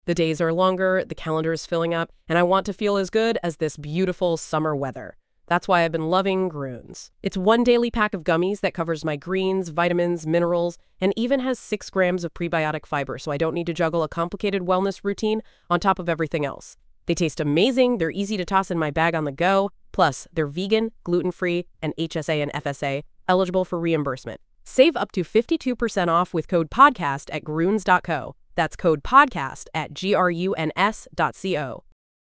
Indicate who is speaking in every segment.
Speaker 1: The days are longer, the calendar is filling up, and I want to feel as good as this beautiful summer weather. That's why I've been loving Grüns. It's one daily pack of gummies that covers my greens, vitamins, minerals, and even has 6 grams of prebiotic fiber, so I don't need to juggle a complicated wellness routine on top of everything else. They taste amazing, they're easy to toss in my bag on the go, plus they're vegan, gluten-free, and HSA and FSA, eligible for reimbursement. Save up to 52% off with code PODCAST at Grüns.co. That's code PODCAST at GRUNS.co.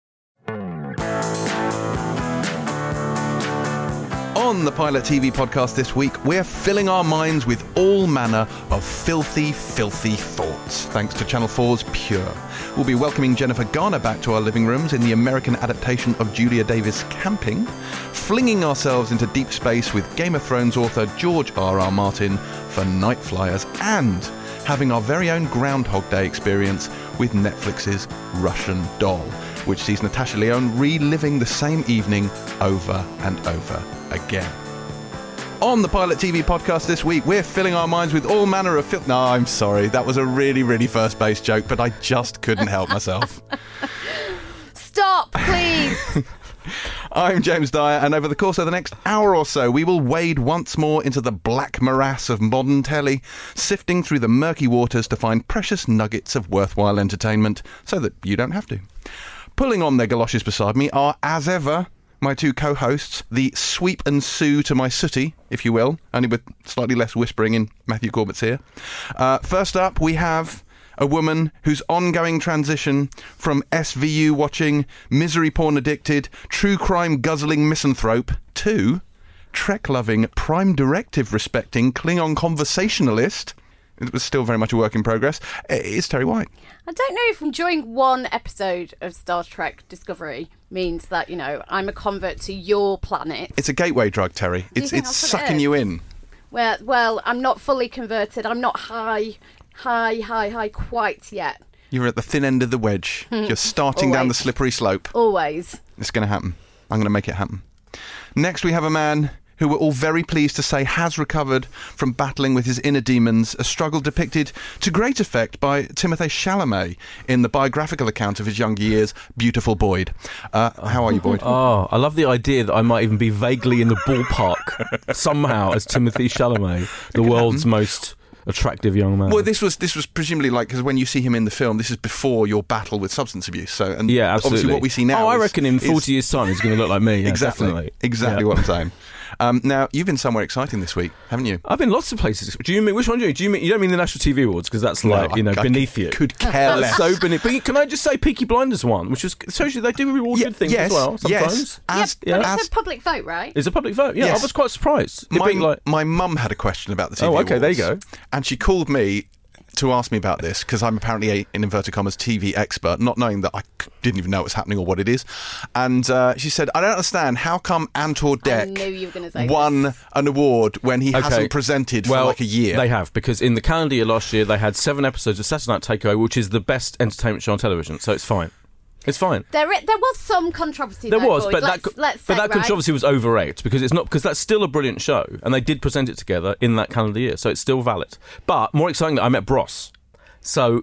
Speaker 2: On the Pilot TV podcast this week, we're filling our minds with all manner of filthy, filthy thoughts, thanks to Channel 4's Pure. We'll be welcoming Jennifer Garner back to our living rooms in the American adaptation of Julia Davis' Camping, flinging ourselves into deep space with Game of Thrones author George R.R. Martin for Night Flyers, and having our very own Groundhog Day experience with Netflix's Russian Doll, which sees Natasha Lyonne reliving the same evening over and over again. On the Pilot TV podcast this week, we're filling our minds with all manner of No, I'm sorry. That was a really, really first base joke, but I just couldn't help myself.
Speaker 3: Stop, please.
Speaker 2: I'm James Dyer, and over the course of the next hour or so, we will wade once more into the black morass of modern telly, sifting through the murky waters to find precious nuggets of worthwhile entertainment, so that you don't have to. Pulling on their galoshes beside me are, as ever, my two co-hosts, the Sweep and Sue to my sooty, if you will, only with slightly less whispering in Matthew Corbett's ear. First up, we have a woman whose ongoing transition from SVU watching, misery porn addicted, true crime guzzling misanthrope to Trek loving, Prime Directive respecting Klingon conversationalist. It was still very much a work in progress. It's Terry White.
Speaker 3: I don't know if enjoying one episode of Star Trek Discovery means that, you know, I'm a convert to your planet.
Speaker 2: It's a gateway drug, Terry. It's sucking you in.
Speaker 3: Well, I'm not fully converted. I'm not high quite yet.
Speaker 2: You're at the thin end of the wedge. You're starting down the slippery slope.
Speaker 3: Always.
Speaker 2: It's going to happen. I'm going to make it happen. Next, we have a man who we're all very pleased to say has recovered from battling with his inner demons, a struggle depicted to great effect by Timothée Chalamet in the biographical account of his younger years, Beautiful Boyd. How are you, Boyd?
Speaker 4: Oh, I love the idea that I might even be vaguely in the ballpark somehow as Timothée Chalamet, the world's most attractive young man.
Speaker 2: Well, this was presumably like, because when you see him in the film, this is before your battle with substance abuse. So, and
Speaker 4: yeah, absolutely.
Speaker 2: Obviously what we see now
Speaker 4: I reckon in 40 years' time he's going to look like me. Yeah,
Speaker 2: exactly. Exactly what I'm saying. Now, you've been somewhere exciting this week, haven't you?
Speaker 4: I've been lots of places. Do you mean, which one do you mean? You don't mean the National TV Awards, because that's like, beneath you.
Speaker 2: Could care less.
Speaker 4: So beneath. But can I just say Peaky Blinders won, which is, shows you they do reward good things as well, sometimes.
Speaker 2: Yes.
Speaker 3: But it's a public vote, right?
Speaker 4: It's a public vote, yeah.
Speaker 2: Yes.
Speaker 4: I was quite surprised.
Speaker 2: My mum had a question about the TV Awards.
Speaker 4: Okay, there you go.
Speaker 2: And she called me to ask me about this, because I'm apparently in inverted commas, TV expert, not knowing that I didn't even know it was happening or what it is. And she said, I don't understand, how come Antor Dek won an award when he hasn't presented for like a year?
Speaker 4: They have, because in the calendar year last year, they had 7 episodes of Saturday Night Takeover, which is the best entertainment show on television, so it's fine. It's fine.
Speaker 3: There was some controversy.
Speaker 4: There was, but that controversy was overrated because that's still a brilliant show, and they did present it together in that calendar year, so it's still valid. But more exciting, I met Bros, so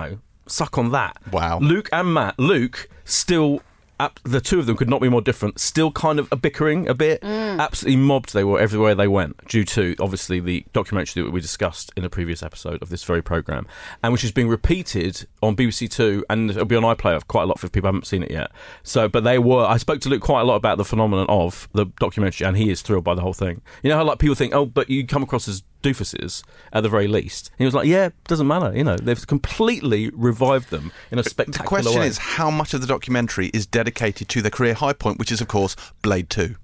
Speaker 4: suck on that.
Speaker 2: Wow.
Speaker 4: Luke and Matt. Luke still. The two of them could not be more different. Still kind of bickering a bit. Absolutely mobbed they were everywhere they went, due to, obviously, the documentary that we discussed in a previous episode of this very programme, and which is being repeated on BBC Two, and it'll be on iPlayer quite a lot for people who haven't seen it yet. So, but I spoke to Luke quite a lot about the phenomenon of the documentary, and he is thrilled by the whole thing. You know how like people think, oh, but you come across as doofuses at the very least. And he was like, yeah, doesn't matter. They've completely revived them in a spectacular way.
Speaker 2: The question is, how much of the documentary is dedicated to their career high point, which is, of course, Blade 2?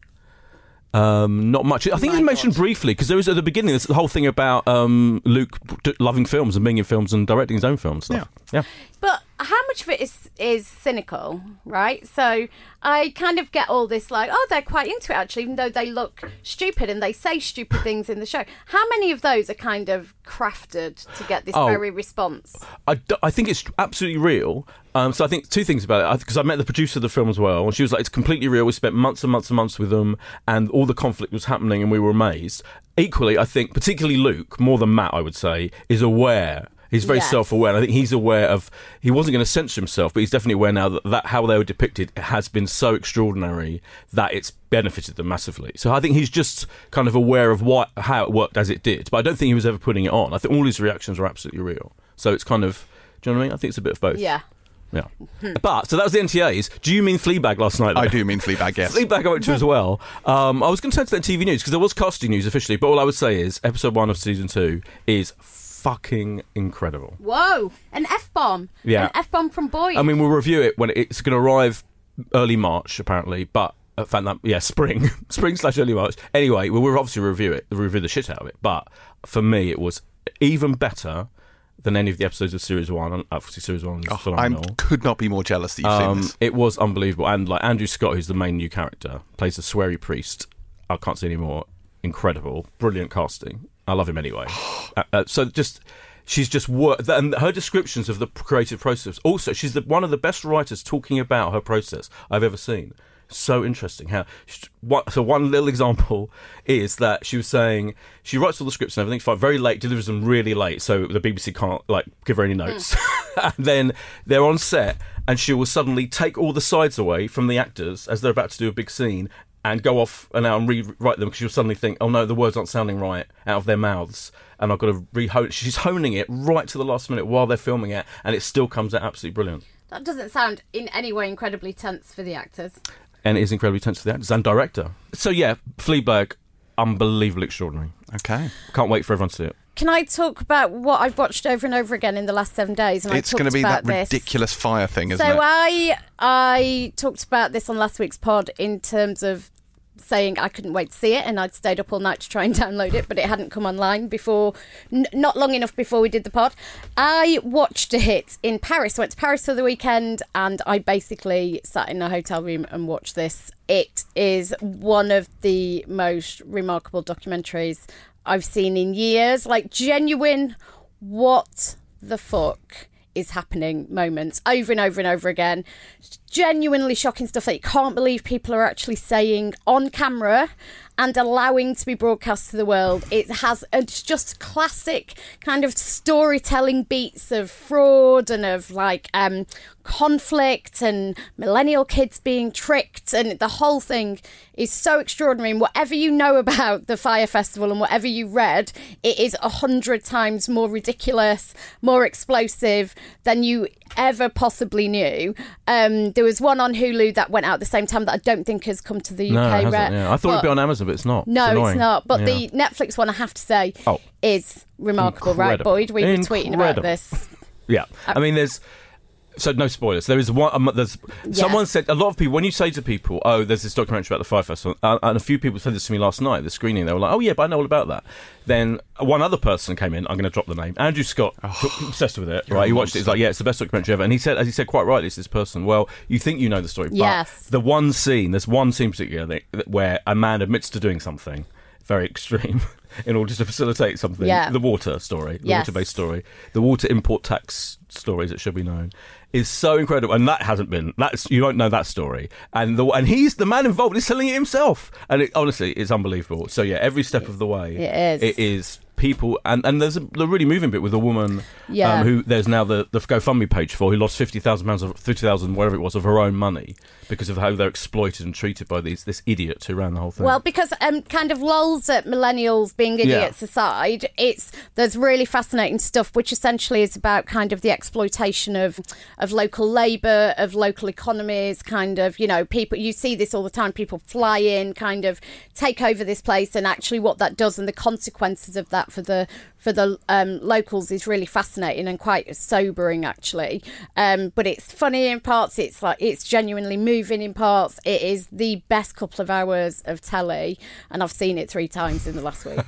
Speaker 4: Not much. I think it was mentioned briefly, because there was at the beginning the whole thing about Luke loving films and being in films and directing his own films. Stuff. Yeah.
Speaker 3: But how much of it is cynical, right? So I kind of get all this like, oh, they're quite into it actually, even though they look stupid and they say stupid things in the show. How many of those are kind of crafted to get this very response?
Speaker 4: I think it's absolutely real. So I think two things about it, because I met the producer of the film as well, and she was like, it's completely real. We spent months and months and months with them, and all the conflict was happening, and we were amazed. Equally, I think, particularly Luke, more than Matt, I would say, is aware He's very
Speaker 3: Yes.
Speaker 4: self-aware. And I think he's aware of. He wasn't going to censor himself, but he's definitely aware now that how they were depicted has been so extraordinary that it's benefited them massively. So I think he's just kind of aware of how it worked as it did. But I don't think he was ever putting it on. I think all his reactions were absolutely real. So it's kind of, do you know what I mean? I think it's a bit of both.
Speaker 3: Yeah.
Speaker 4: Yeah. But, so that was the NTAs. Do you mean Fleabag last night, though?
Speaker 2: I do mean Fleabag, yes.
Speaker 4: Fleabag I went to as well. I was going to turn to that TV news because there was casting news officially, but all I would say is episode 1 of season 2 is fucking incredible.
Speaker 3: Whoa, an F-bomb.
Speaker 4: Yeah.
Speaker 3: An F-bomb from Boyd.
Speaker 4: I mean, we'll review it when it's going to arrive early March, apparently, but spring. Spring/early March. Anyway, we'll obviously review the shit out of it, but for me, it was even better than any of the episodes of Series 1. Obviously, Series 1 was
Speaker 2: I
Speaker 4: phenomenal.
Speaker 2: could not be more jealous that you've seen this.
Speaker 4: It was unbelievable. And like Andrew Scott, who's the main new character, plays a sweary priest. I can't say any more. Incredible. Brilliant casting. I love him anyway. She's just worked, and her descriptions of the creative process. Also, she's one of the best writers talking about her process I've ever seen. So interesting. So one little example is that she was saying she writes all the scripts and everything. Fine, very late, delivers them really late, so the BBC can't give her any notes. And then they're on set, and she will suddenly take all the sides away from the actors as they're about to do a big scene, and go off and out and rewrite them because she'll suddenly think, oh no, the words aren't sounding right out of their mouths, and I've got to re-hone. She's honing it right to the last minute while they're filming it, and it still comes out absolutely brilliant.
Speaker 3: That doesn't sound in any way incredibly tense for the actors.
Speaker 4: And it is incredibly tense for the actors and director. So yeah, Fleabag, unbelievably extraordinary.
Speaker 2: Okay.
Speaker 4: Can't wait for everyone to see it.
Speaker 3: Can I talk about what I've watched over and over again in the last 7 days? And
Speaker 2: It's going to be that ridiculous fire thing, isn't it?
Speaker 3: So I talked about this on last week's pod in terms of saying I couldn't wait to see it, and I'd stayed up all night to try and download it, but it hadn't come online before, not long enough before we did the pod. I watched it in Paris. I went to Paris for the weekend, and I basically sat in a hotel room and watched this. It is one of the most remarkable documentaries I've seen in years. Like, genuine, what the fuck is happening moments over and over and over again. Genuinely shocking stuff that you can't believe people are actually saying on camera and allowing to be broadcast to the world. It's just classic kind of storytelling beats of fraud and of conflict and millennial kids being tricked, and the whole thing is so extraordinary. And whatever you know about the Fire Festival and whatever you read, it is 100 times more ridiculous, more explosive than you ever possibly knew. There was one on Hulu that went out at the same time that I don't think has come to the UK.
Speaker 4: No, it hasn't, yeah. I thought it'd be on Amazon, but it's not.
Speaker 3: No, it's not. But the Netflix one, I have to say, is remarkable.
Speaker 4: Incredible.
Speaker 3: Right, Boyd? We were tweeting about this.
Speaker 4: Yeah. I mean, so no spoilers. There is one. Someone said, a lot of people, when you say to people, "Oh, there's this documentary about the Fire Festival," and a few people said this to me last night at the screening. They were like, "Oh yeah, but I know all about that." Then one other person came in. I'm going to drop the name. Andrew Scott, obsessed with it. Right, he watched it. He's like, "Yeah, it's the best documentary ever." And he said, as he said quite rightly, it's this person. Well, you think you know the story, but
Speaker 3: Yes.
Speaker 4: there's one scene particularly where a man admits to doing something very extreme in order to facilitate something.
Speaker 3: Yeah.
Speaker 4: The water story, the
Speaker 3: Yes.
Speaker 4: water-based story, the water import tax stories, it should be known, is so incredible. And that hasn't been, you won't know that story. And he's the man involved is telling it himself. And honestly, it's unbelievable. So yeah, every step of the way, it is people, and there's the really moving bit with a woman who there's now the GoFundMe page for, who lost £50,000 whatever it was of her own money because of how they're exploited and treated by this idiot who ran the whole thing.
Speaker 3: Well, because kind of lols at millennials being idiots aside, there's really fascinating stuff which essentially is about kind of the exploitation of local labour, of local economies, kind of, people, you see this all the time, people fly in, kind of take over this place, and actually what that does and the consequences of that for the locals is really fascinating and quite sobering, actually. But it's funny in parts. It's genuinely moving in parts. It is the best couple of hours of telly, and I've seen it 3 times in the last week.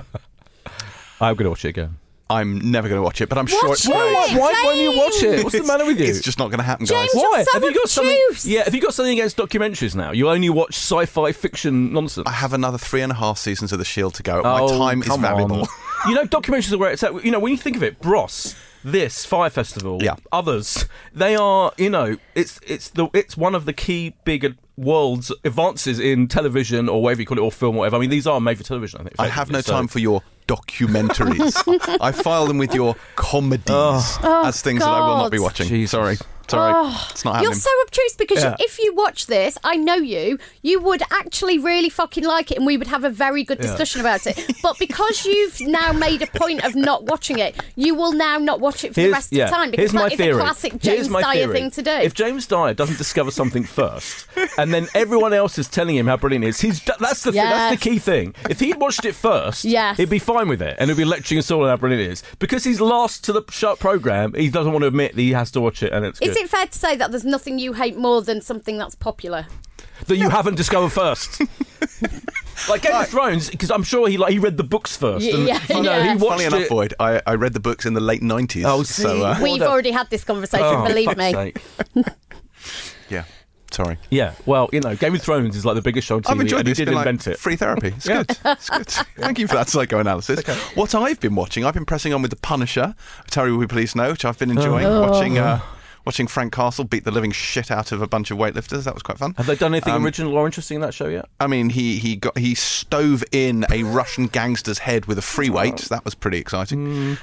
Speaker 4: I'm going to watch it again.
Speaker 2: I'm never going to watch it, but I'm sure it's
Speaker 3: Watch
Speaker 2: great.
Speaker 3: it!
Speaker 4: Why won't you watch it? What's the matter with you?
Speaker 2: It's just not going to happen, guys.
Speaker 3: James,
Speaker 4: Why?
Speaker 3: Have you got something?
Speaker 4: Yeah, have you got something against documentaries now? You only watch sci-fi fiction nonsense.
Speaker 2: I have another 3.5 seasons of The Shield to go. My time is
Speaker 4: come
Speaker 2: valuable.
Speaker 4: on. Documentaries are where it's at. When you think of it, Bros, this Fire Festival, others, they are. It's one of the key big world's advances in television, or whatever you call it, or film, or whatever. I mean, these are made for television. I think.
Speaker 2: I have no time for your documentaries. I file them with your comedies as things that I will not be
Speaker 3: God.
Speaker 2: watching.
Speaker 4: Jesus.
Speaker 2: Sorry, it's not happening.
Speaker 3: You're so obtuse because
Speaker 4: Yeah.
Speaker 3: if you watch this, I know you would actually really fucking like it and we would have a very good discussion about it. But because you've now made a point of not watching it, you will now not watch it for the rest of the time because
Speaker 4: Here's my
Speaker 3: that is
Speaker 4: theory.
Speaker 3: a classic
Speaker 4: Here's
Speaker 3: James
Speaker 4: my
Speaker 3: Dyer
Speaker 4: theory.
Speaker 3: thing to do.
Speaker 4: If James Dyer doesn't discover something first, and then everyone else is telling him how brilliant it is, that's the
Speaker 3: Yes.
Speaker 4: key thing. If he'd watched it first,
Speaker 3: Yes.
Speaker 4: he'd be fine with it, and he'd be lecturing us all on how brilliant it is. Because he's lost to the programme, he doesn't want to admit that he has to watch it, and it's good.
Speaker 3: Is it fair to say that there's nothing you hate more than something that's popular?
Speaker 4: That you haven't discovered first. Like Game of Thrones, because I'm sure he read the books first. And,
Speaker 3: Yeah.
Speaker 4: you know,
Speaker 3: Yeah.
Speaker 4: he watched
Speaker 2: Funny enough,
Speaker 4: it.
Speaker 2: Boyd, I read the books in the late 90s.
Speaker 4: Oh, see.
Speaker 2: So,
Speaker 3: We've
Speaker 4: the-
Speaker 3: already had this conversation,
Speaker 4: Oh,
Speaker 3: believe
Speaker 4: fuck's
Speaker 3: me.
Speaker 4: sake.
Speaker 2: yeah, sorry.
Speaker 4: Yeah, well, you know, Game of Thrones is like the biggest show on TV,
Speaker 2: I've enjoyed
Speaker 4: and
Speaker 2: it.
Speaker 4: he
Speaker 2: It's
Speaker 4: did
Speaker 2: been
Speaker 4: invent
Speaker 2: like
Speaker 4: it.
Speaker 2: free therapy. It's good. It's good. Thank you for that psychoanalysis. What I've been watching, I've been pressing on with The Punisher, Terry Will Police Know, which I've been enjoying. Watching Frank Castle beat the living shit out of a bunch of weightlifters. That was quite fun.
Speaker 4: Have they done anything original or interesting in that show yet?
Speaker 2: I mean, he stove in a Russian gangster's head with a free weight. That was pretty exciting.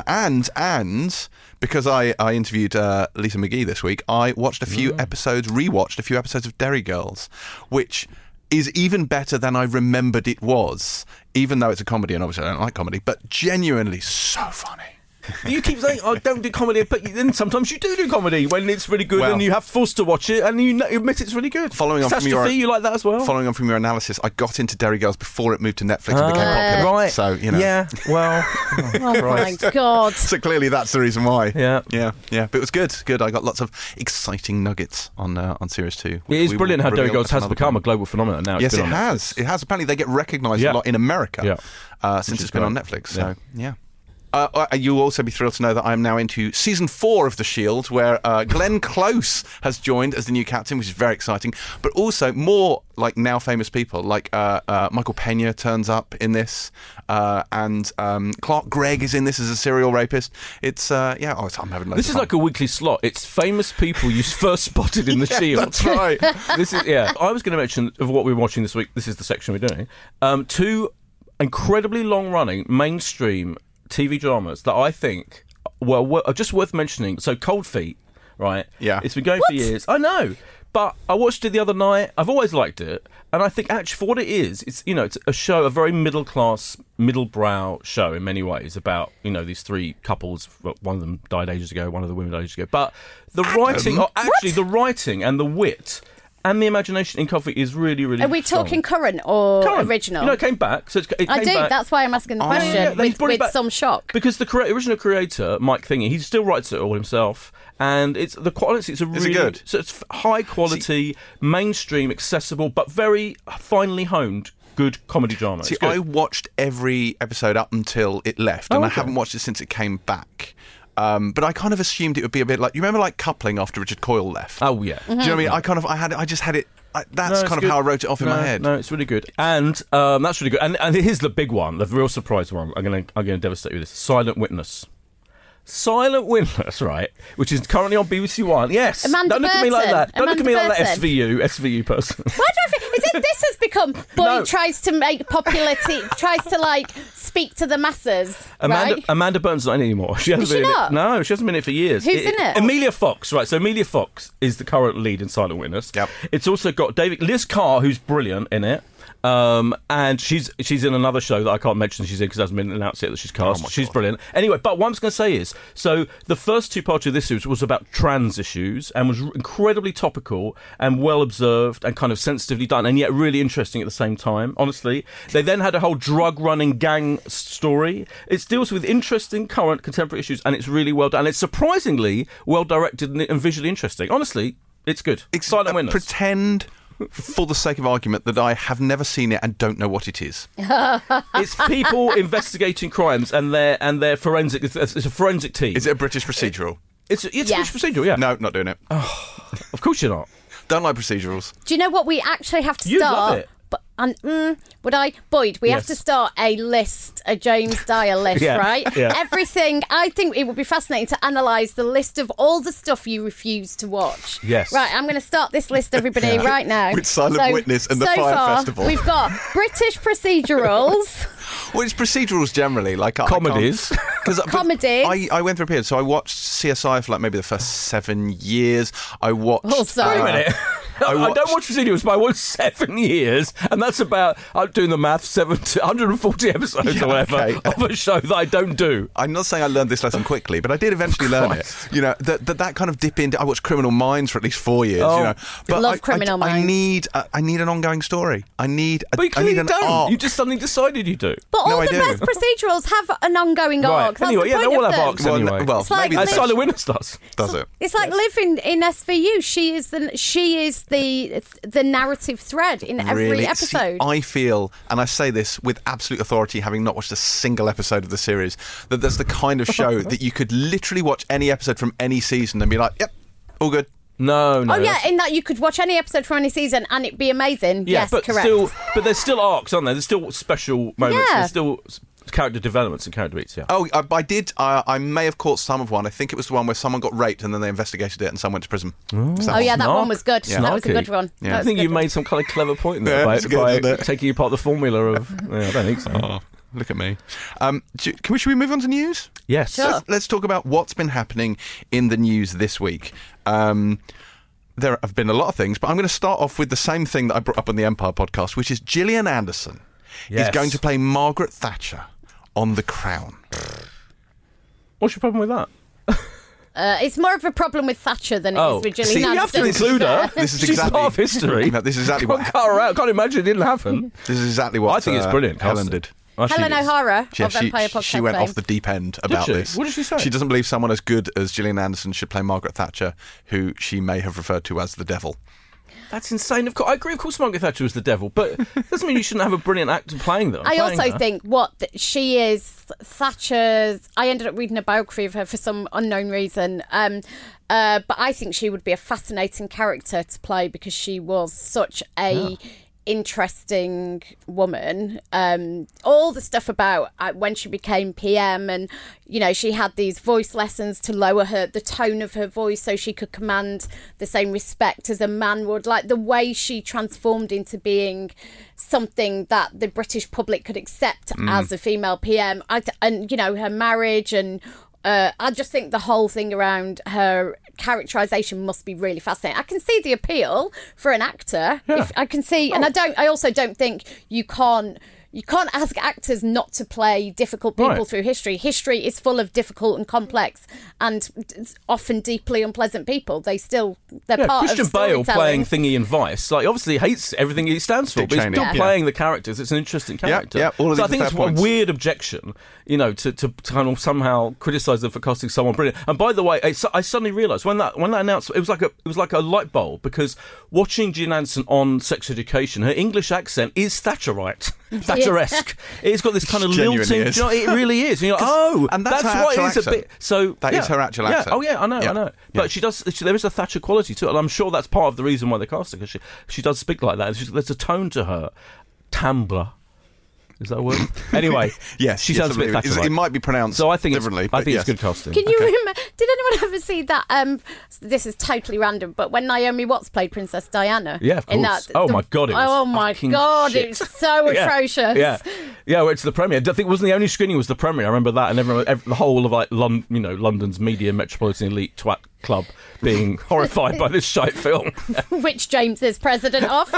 Speaker 2: And because I interviewed Lisa McGee this week, I watched rewatched a few episodes of Derry Girls, which is even better than I remembered it was, even though it's a comedy, and obviously I don't like comedy, but genuinely so funny.
Speaker 4: You keep saying, I don't do comedy, but then sometimes you do comedy when it's really good,
Speaker 2: Well-
Speaker 4: and you have forced to watch it, and you admit it's really good.
Speaker 2: Following on from your-
Speaker 4: Catastrophe, you like that as well?
Speaker 2: Following on from your analysis, I got into Derry Girls before it moved to Netflix and became popular.
Speaker 4: Right.
Speaker 2: So, you know.
Speaker 4: Yeah, well...
Speaker 3: Oh my God.
Speaker 2: So clearly that's the reason why.
Speaker 4: Yeah.
Speaker 2: But it was good. Good. I got lots of exciting nuggets on Series 2.
Speaker 4: It
Speaker 2: which
Speaker 4: is
Speaker 2: we
Speaker 4: brilliant
Speaker 2: will
Speaker 4: how Derry
Speaker 2: reveal
Speaker 4: Girls
Speaker 2: at
Speaker 4: has
Speaker 2: another
Speaker 4: become
Speaker 2: time.
Speaker 4: a global phenomenon now. It's
Speaker 2: Yes,
Speaker 4: been
Speaker 2: it
Speaker 4: on
Speaker 2: has.
Speaker 4: Netflix.
Speaker 2: It has. Apparently they get recognised
Speaker 4: Yeah.
Speaker 2: a lot in America since
Speaker 4: Which
Speaker 2: it's
Speaker 4: is
Speaker 2: been on
Speaker 4: great.
Speaker 2: Netflix. So, yeah. You'll also be thrilled to know that I am now into season 4 of The Shield, where Glenn Close has joined as the new captain, which is very exciting. But also more like now famous people, like Michael Pena turns up in this, and Clark Gregg is in this as a serial rapist. It's I'm having loads
Speaker 4: This
Speaker 2: of
Speaker 4: is
Speaker 2: fun.
Speaker 4: like a weekly slot. It's famous people you first spotted in The Shield.
Speaker 2: That's right.
Speaker 4: This is I was going to mention of what we're watching this week. This is the section we're doing. 2 incredibly long-running mainstream TV dramas that I think are just worth mentioning. So Cold Feet, right?
Speaker 2: Yeah.
Speaker 4: It's been going for years. I know. But I watched it the other night. I've always liked it. And I think actually for what it is, it's a show, a very middle-class, middle-brow show in many ways about, these 3 couples. One of them died ages ago, one of the women died ages ago. But the writing, the writing and the wit and the imagination in Cold Feet is really, really
Speaker 3: Are we
Speaker 4: strong.
Speaker 3: talking current or
Speaker 4: Current.
Speaker 3: original?
Speaker 4: It came back. So it
Speaker 3: I
Speaker 4: came
Speaker 3: do.
Speaker 4: back.
Speaker 3: That's why I'm asking the question
Speaker 4: yeah, he's brought it
Speaker 3: with
Speaker 4: back.
Speaker 3: some shock.
Speaker 4: Because the original creator, Mike Thingy, he still writes it all himself, and it's the quality. It's a really
Speaker 2: good?
Speaker 4: So it's high quality, mainstream, accessible, but very finely honed. Good comedy drama.
Speaker 2: See,
Speaker 4: It's good.
Speaker 2: I watched every episode up until it left, and I
Speaker 4: okay.
Speaker 2: haven't watched it since it came back. But I kind of assumed it would be a bit like, you remember like Coupling after Richard Coyle left?
Speaker 4: Oh yeah.
Speaker 2: Do you know what I mean? I just had it. That's kind of how I wrote it off in my head.
Speaker 4: No, it's really good, and that's really good. And here's the big one, the real surprise one. I'm gonna devastate you with this. Silent Witness. Silent Witness, right? Which is currently on BBC One. Yes.
Speaker 3: Amanda
Speaker 4: Don't look at me like
Speaker 3: Burton.
Speaker 4: that. Don't look at me like that.
Speaker 3: Amanda
Speaker 4: SVU person.
Speaker 3: Why do I feel? Is it this has become Boyd
Speaker 4: No.
Speaker 3: tries to make popularity, tries to like speak to the masses, right?
Speaker 4: Amanda Burton's not in it anymore. She hasn't
Speaker 3: Is she
Speaker 4: been
Speaker 3: not?
Speaker 4: in it. No, she hasn't been in it for years.
Speaker 3: Who's in it?
Speaker 4: Emilia Fox, right? So Emilia Fox is the current lead in Silent Witness.
Speaker 2: Yep.
Speaker 4: It's also got Liz Carr, who's brilliant in it. And she's in another show that I can't mention she's in because it hasn't been announced yet that she's cast.
Speaker 2: Oh my
Speaker 4: She's
Speaker 2: God.
Speaker 4: brilliant. Anyway, but what I'm going to say is, so the first 2 parts of this series was about trans issues and was incredibly topical and well observed and kind of sensitively done and yet really interesting at the same time, honestly. They then had a whole drug-running gang story. It deals with interesting current contemporary issues and it's really well done. And it's surprisingly well directed and visually interesting. Honestly, it's good. Silent Witness.
Speaker 2: Pretend, for the sake of argument, that I have never seen it and don't know what it is.
Speaker 4: It's people investigating crimes and their forensic. It's a forensic team.
Speaker 2: Is it a British procedural?
Speaker 4: It's
Speaker 3: Yes.
Speaker 4: a procedural, yeah.
Speaker 2: No, not doing it.
Speaker 4: Of course you're not.
Speaker 2: Don't like procedurals.
Speaker 3: Do you know what we actually have to
Speaker 4: You'd
Speaker 3: start?
Speaker 4: love it.
Speaker 3: But would I, Boyd? We have
Speaker 4: Yes.
Speaker 3: to start a list, a James Dyer list,
Speaker 4: Yeah,
Speaker 3: right?
Speaker 4: yeah.
Speaker 3: Everything. I think it would be fascinating to analyse the list of all the stuff you refuse to watch.
Speaker 4: Yes.
Speaker 3: Right. I'm going to start this list, everybody, right now.
Speaker 2: With Silent Witness and the Fire
Speaker 3: far,
Speaker 2: Festival.
Speaker 3: We've got British procedurals.
Speaker 2: Well, it's procedurals generally, like
Speaker 4: Comedies.
Speaker 3: Comedies.
Speaker 2: I went through a period, so I watched CSI for like maybe the first 7 years. I watched.
Speaker 3: Also,
Speaker 4: Wait a minute. I don't watch procedurals, but I watched 7 years, and that's about, I'm doing the math, 140 episodes or whatever of a show that I don't do.
Speaker 2: I'm not saying I learned this lesson quickly, but I did eventually learn it. You know, that kind of dip into. I watched Criminal Minds for at least 4 years.
Speaker 4: Oh.
Speaker 2: You know, but
Speaker 3: Love Criminal Minds.
Speaker 2: I need an ongoing story. I need
Speaker 4: But you clearly
Speaker 2: an
Speaker 4: don't.
Speaker 2: arc.
Speaker 4: You just suddenly decided you do.
Speaker 3: But all
Speaker 2: No, I
Speaker 3: the
Speaker 2: do.
Speaker 3: best procedurals have an ongoing arc. That's
Speaker 4: Anyway,
Speaker 3: the
Speaker 4: yeah,
Speaker 3: point
Speaker 4: they all
Speaker 3: of
Speaker 4: have
Speaker 3: them.
Speaker 4: arcs anyway.
Speaker 2: Well,
Speaker 3: It's like
Speaker 2: maybe
Speaker 3: Liv-
Speaker 4: Silent Witness does
Speaker 2: it.
Speaker 3: It's like living in SVU. She is the narrative thread in every
Speaker 2: Really?
Speaker 3: episode.
Speaker 2: See, I feel, and I say this with absolute authority, having not watched a single episode of the series, that there's the kind of show that you could literally watch any episode from any season and be like, yep, all good.
Speaker 4: No.
Speaker 3: Oh yeah,
Speaker 4: that's-
Speaker 3: in that you could watch any episode from any season and it'd be amazing.
Speaker 4: Yeah,
Speaker 3: Yes,
Speaker 4: but
Speaker 3: correct.
Speaker 4: there's still arcs, aren't there? There's still special moments.
Speaker 3: Yeah.
Speaker 4: There's still character developments and character beats, yeah.
Speaker 2: Oh, I did. I may have caught some of one. I think it was the one where someone got raped and then they investigated it and someone went to prison.
Speaker 3: Oh yeah, that
Speaker 4: Snark.
Speaker 3: one was good.
Speaker 2: Yeah.
Speaker 3: That was a
Speaker 4: Snarky.
Speaker 3: good one.
Speaker 2: Yeah.
Speaker 3: That
Speaker 4: I
Speaker 3: was
Speaker 4: think
Speaker 3: a
Speaker 4: you
Speaker 3: good one.
Speaker 4: made some kind of clever point there
Speaker 2: Yeah,
Speaker 4: by
Speaker 2: it's good, isn't it?
Speaker 4: taking apart the formula of... Yeah, I don't think so.
Speaker 2: Oh, look at me. Should we move on to news?
Speaker 4: Yes.
Speaker 3: Sure.
Speaker 2: Let's talk about what's been happening in the news this week. There have been a lot of things, but I'm going to start off with the same thing that I brought up on the Empire podcast, which is Gillian Anderson is
Speaker 4: Yes.
Speaker 2: going to play Margaret Thatcher on The Crown.
Speaker 4: What's your problem with that?
Speaker 3: It's more of a problem with Thatcher than it is with Gillian
Speaker 2: see,
Speaker 3: Anderson.
Speaker 4: You have to
Speaker 3: be
Speaker 4: include her.
Speaker 3: fair.
Speaker 2: This is
Speaker 4: She's
Speaker 2: exactly
Speaker 4: part of history.
Speaker 2: No, this is exactly
Speaker 4: Can't
Speaker 2: what
Speaker 4: cut her out. Can't imagine it didn't happen.
Speaker 2: This is exactly what
Speaker 4: I think it's brilliant.
Speaker 2: Helen
Speaker 4: casting.
Speaker 2: did.
Speaker 4: I think
Speaker 3: Helen
Speaker 4: it's-
Speaker 3: O'Hara
Speaker 2: Yeah,
Speaker 3: of Empire Podcast
Speaker 2: she went
Speaker 3: fame.
Speaker 2: off the deep end about
Speaker 4: she?
Speaker 2: this.
Speaker 4: What did she say?
Speaker 2: She doesn't believe someone as good as Gillian Anderson should play Margaret Thatcher, who she may have referred to as the devil.
Speaker 4: That's insane. Of course, I agree. Of course, Margaret Thatcher was the devil, but it doesn't mean you shouldn't have a brilliant actor playing them.
Speaker 3: I
Speaker 4: playing
Speaker 3: also
Speaker 4: her.
Speaker 3: think she is Thatcher's. I ended up reading a biography of her for some unknown reason. But I think she would be a fascinating character to play because she was such a interesting woman. All the stuff about when she became PM, and she had these voice lessons to lower the tone of her voice so she could command the same respect as a man would. Like the way she transformed into being something that the British public could accept as a female PM, and her marriage and. I just think the whole thing around her characterization must be really fascinating. I can see the appeal for an actor.
Speaker 4: Yeah.
Speaker 3: If I can see, and I also don't think you can't ask actors not to play difficult people
Speaker 4: Right.
Speaker 3: through history. History is full of difficult and complex and often deeply unpleasant people. They're part
Speaker 4: Christian
Speaker 3: of
Speaker 4: Bale
Speaker 3: storytelling.
Speaker 4: playing Thingy and Vice, like obviously hates everything he stands for,
Speaker 2: Dick
Speaker 4: but he's
Speaker 2: Cheney.
Speaker 4: still
Speaker 3: Yeah.
Speaker 4: playing the characters. It's an interesting character.
Speaker 2: yeah, all of
Speaker 4: so I
Speaker 2: these
Speaker 4: think
Speaker 2: are
Speaker 4: it's
Speaker 2: fair
Speaker 4: a
Speaker 2: points.
Speaker 4: weird objection, to kind of somehow criticise them for casting someone brilliant. And by the way, I suddenly realised when that announcement, it was like a light bulb, because watching Gillian Anderson on Sex Education, her English accent is Thatcherite, Thatcheresque. It's got this kind of
Speaker 2: Genuinely
Speaker 4: lilting.
Speaker 2: is.
Speaker 4: You know, it really is. And you're like,
Speaker 2: and that's her
Speaker 4: why it
Speaker 2: actual
Speaker 4: is a
Speaker 2: accent.
Speaker 4: bit. So
Speaker 2: That is her actual accent.
Speaker 4: Oh yeah, I know.
Speaker 2: Yeah.
Speaker 4: But she does. There is a Thatcher quality to it, and I'm sure that's part of the reason why they cast her, because she does speak like that. There's a tone to her timbre. Is that a word? Anyway,
Speaker 2: Yes,
Speaker 4: she
Speaker 2: yes,
Speaker 4: sounds a bit
Speaker 2: I believe it.
Speaker 4: Thatcherite.
Speaker 2: It might be pronounced
Speaker 4: So I think
Speaker 2: differently.
Speaker 4: I
Speaker 2: but
Speaker 4: think
Speaker 2: yes.
Speaker 4: it's good casting.
Speaker 3: Can you remember? Did anyone ever see that? This is totally random, but when Naomi Watts played Princess Diana,
Speaker 4: Yeah, of
Speaker 3: in
Speaker 4: course.
Speaker 3: that,
Speaker 4: Oh my God, it was
Speaker 3: oh my
Speaker 4: fucking
Speaker 3: God,
Speaker 4: shit.
Speaker 3: it was so
Speaker 4: Yeah,
Speaker 3: atrocious.
Speaker 4: Yeah, well, it's the premiere. I think it wasn't the only screening, was the premiere. I remember that, and the whole of London's media metropolitan elite twat club being horrified by this shite film.
Speaker 3: Which James is president of.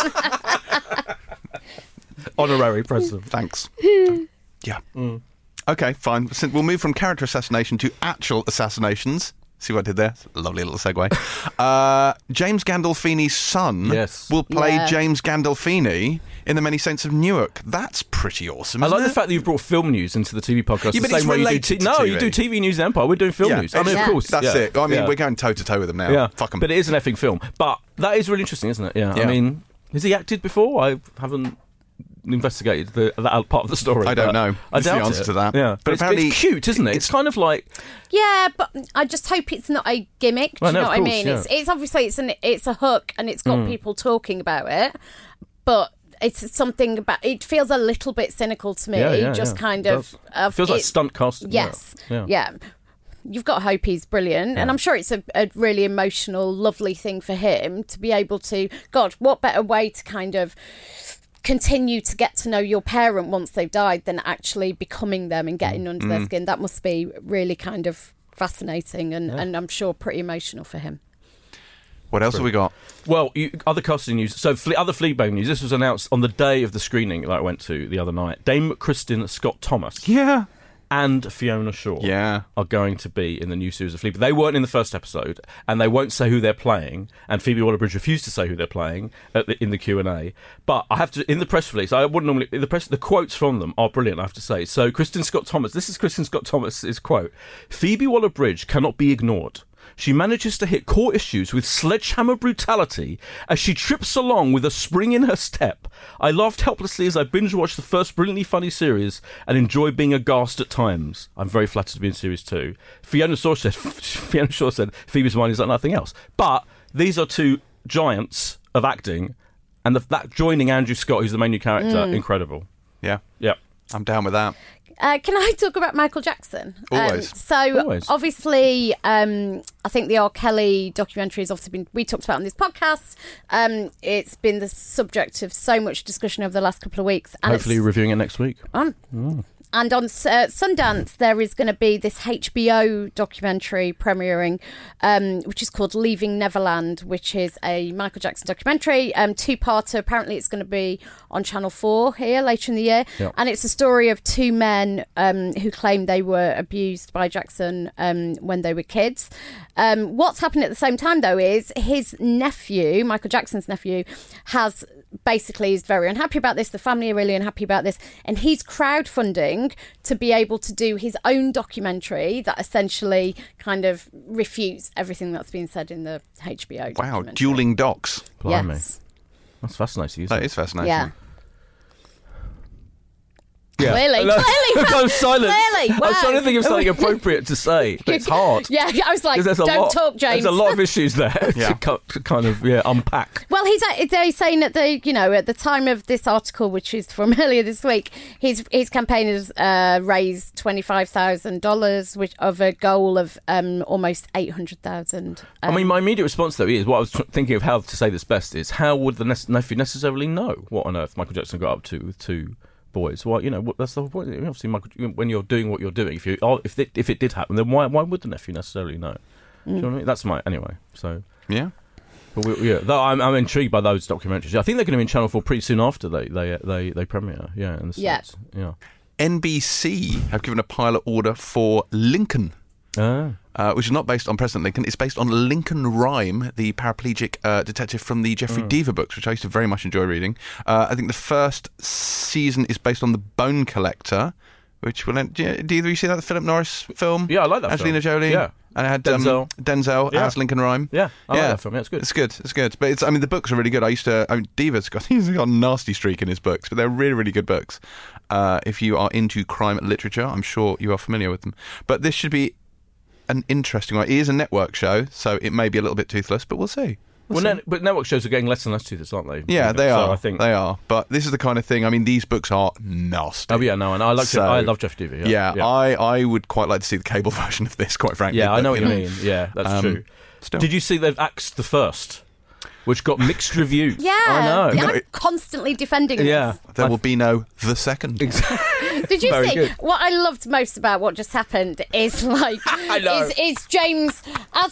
Speaker 4: Honorary president.
Speaker 2: Thanks. Yeah. Okay, fine. So we'll move from character assassination to actual assassinations. See what I did there? Lovely little segue. James Gandolfini's son
Speaker 4: Yes.
Speaker 2: will play
Speaker 3: Yeah.
Speaker 2: James Gandolfini in The Many Saints of Newark. That's pretty awesome,
Speaker 4: I
Speaker 2: isn't
Speaker 4: like
Speaker 2: it?
Speaker 4: the fact that you've brought film news into the TV podcast.
Speaker 2: Yeah,
Speaker 4: the
Speaker 2: but it's
Speaker 4: same way you do
Speaker 2: related to
Speaker 4: No,
Speaker 2: TV.
Speaker 4: you do TV news in Empire. We're doing film news. I mean,
Speaker 3: Yeah.
Speaker 4: of course.
Speaker 2: That's
Speaker 4: yeah.
Speaker 2: it. I mean,
Speaker 4: Yeah.
Speaker 2: we're going toe-to-toe with them now.
Speaker 4: Yeah,
Speaker 2: Fuck them.
Speaker 4: But it is an effing film. But that is really interesting, isn't it? Yeah.
Speaker 2: Yeah.
Speaker 4: I mean, has he acted before? I haven't investigated that part of the story.
Speaker 2: I don't
Speaker 4: but
Speaker 2: know.
Speaker 4: I
Speaker 2: Is the
Speaker 4: doubt
Speaker 2: answer
Speaker 4: it.
Speaker 2: to that.
Speaker 4: Yeah,
Speaker 2: But
Speaker 4: but
Speaker 2: apparently
Speaker 4: it's cute, isn't it? It's kind of like
Speaker 3: Yeah, but I just hope it's not a gimmick. Do
Speaker 4: Well,
Speaker 3: you
Speaker 4: no,
Speaker 3: know
Speaker 4: of
Speaker 3: what I
Speaker 4: course,
Speaker 3: mean?
Speaker 4: yeah.
Speaker 3: It's obviously it's a hook and it's got people talking about it, but it's something about it feels a little bit cynical to me.
Speaker 4: Yeah,
Speaker 3: Kind
Speaker 4: it
Speaker 3: of
Speaker 4: does. Feels like
Speaker 3: it-
Speaker 4: stunt casting.
Speaker 3: Yes,
Speaker 4: Yeah.
Speaker 3: You've got to hope he's brilliant, and I'm sure it's a really emotional, lovely thing for him to be able to. God, what better way to kind of continue to get to know your parent once they've died than actually becoming them and getting under their skin. That must be really kind of fascinating and I'm sure pretty emotional for him.
Speaker 2: What else have we got?
Speaker 4: Well, other casting news. So, other Fleabag news. This was announced on the day of the screening that I went to the other night. Dame Kristen Scott Thomas
Speaker 2: Yeah.
Speaker 4: and Fiona Shaw are going to be in the new series of Fleabag. They weren't in the first episode, and they won't say who they're playing. And Phoebe Waller-Bridge refused to say who they're playing in the Q&A. But I have to, in the press release, I wouldn't normally. The quotes from them are brilliant, I have to say. So, Kristen Scott Thomas. This is Kristen Scott Thomas's quote: "Phoebe Waller-Bridge cannot be ignored. She manages to hit core issues with sledgehammer brutality as she trips along with a spring in her step. I laughed helplessly as I binge-watched the first brilliantly funny series and enjoy being aghast at times. I'm very flattered to be in series 2. Fiona Shaw said, Phoebe's mind is like nothing else. But these are two giants of acting, and that joining Andrew Scott, who's the main new character, incredible.
Speaker 2: Yeah.
Speaker 4: Yeah.
Speaker 2: I'm down with that.
Speaker 3: Can I talk about Michael Jackson?
Speaker 2: Always.
Speaker 3: Obviously, I think the R. Kelly documentary has obviously been, we talked about on this podcast. It's been the subject of so much discussion over the last couple of weeks. And
Speaker 4: hopefully reviewing it next week.
Speaker 3: And on Sundance, there is going to be this HBO documentary premiering, which is called Leaving Neverland, which is a Michael Jackson documentary, two-parter. Apparently, it's going to be on Channel 4 here later in the year.
Speaker 4: Yep.
Speaker 3: And it's a story of two men who claim they were abused by Jackson when they were kids. What's happened at the same time, though, is his nephew, Michael Jackson's nephew, is very unhappy about this. The family are really unhappy about this. And he's crowdfunding to be able to do his own documentary that essentially kind of refutes everything that's been said in the HBO documentary.
Speaker 2: Wow, dueling docs.
Speaker 4: Blimey.
Speaker 3: Yes.
Speaker 4: That's fascinating, isn't
Speaker 2: That
Speaker 4: it?
Speaker 2: is fascinating.
Speaker 3: Yeah.
Speaker 4: Yeah.
Speaker 3: Clearly.
Speaker 4: I was silent.
Speaker 3: Clearly.
Speaker 4: I was
Speaker 3: Wow.
Speaker 4: trying to think of something appropriate to say, but it's hard.
Speaker 3: Yeah, I was like,
Speaker 4: 'Cause
Speaker 3: don't talk, James.
Speaker 4: There's a lot of issues there
Speaker 2: Yeah.
Speaker 4: to kind of unpack.
Speaker 3: Well, they're saying that at the time of this article, which is from earlier this week, his campaign has raised $25,000, which of a goal of almost 800,000.
Speaker 4: I mean, my immediate response though is what I was thinking of how to say this best is how would the nephew necessarily know what on earth Michael Jackson got up to with two boys? Well, that's the whole point. Obviously, Michael, when you're doing what you're doing, if it did happen, then why would the nephew necessarily know? Do you know what I mean? That's my anyway. So
Speaker 2: Yeah.
Speaker 4: but though I'm intrigued by those documentaries. I think they're going to be in Channel 4 pretty soon after they premiere. Yeah, in the States. Yeah.
Speaker 2: NBC have given a pilot order for Lincoln. Which is not based on President Lincoln. It's based on Lincoln Rhyme, the paraplegic detective from the Jeffrey Deaver books, which I used to very much enjoy reading. I think the first season is based on The Bone Collector, which will end... Do either of you see that, the Philip Norris film?
Speaker 4: Yeah, I like that
Speaker 2: Angelina
Speaker 4: film.
Speaker 2: Jolie.
Speaker 4: Yeah.
Speaker 2: And it had
Speaker 4: Denzel.
Speaker 2: as Lincoln Rhyme.
Speaker 4: Yeah, I like that film. Yeah, it's good.
Speaker 2: It's good. But the books are really good. Deaver's got a nasty streak in his books, but they're really, really good books. If you are into crime literature, I'm sure you are familiar with them. But this should be an interesting one. It is a network show, so it may be a little bit toothless, but we'll see.
Speaker 4: But network shows are getting less and less toothless, aren't they?
Speaker 2: Yeah, they are.
Speaker 4: So I think
Speaker 2: they are. But this is the kind of thing. I mean, these books are nasty.
Speaker 4: Oh yeah, no, and I love Jeff Deaver. Yeah.
Speaker 2: I would quite like to see the cable version of this. Quite frankly.
Speaker 4: Yeah, I know what you mean. Yeah, that's true.
Speaker 2: Still.
Speaker 4: Did you see they've axed the first, which got mixed reviews?
Speaker 3: Yeah,
Speaker 4: I know.
Speaker 3: Yeah, I'm constantly defending
Speaker 4: Yeah,
Speaker 3: this.
Speaker 2: There will be no the second.
Speaker 3: Did you
Speaker 4: Very
Speaker 3: see
Speaker 4: good.
Speaker 3: what I loved most about what just happened is
Speaker 4: I know.
Speaker 3: is James as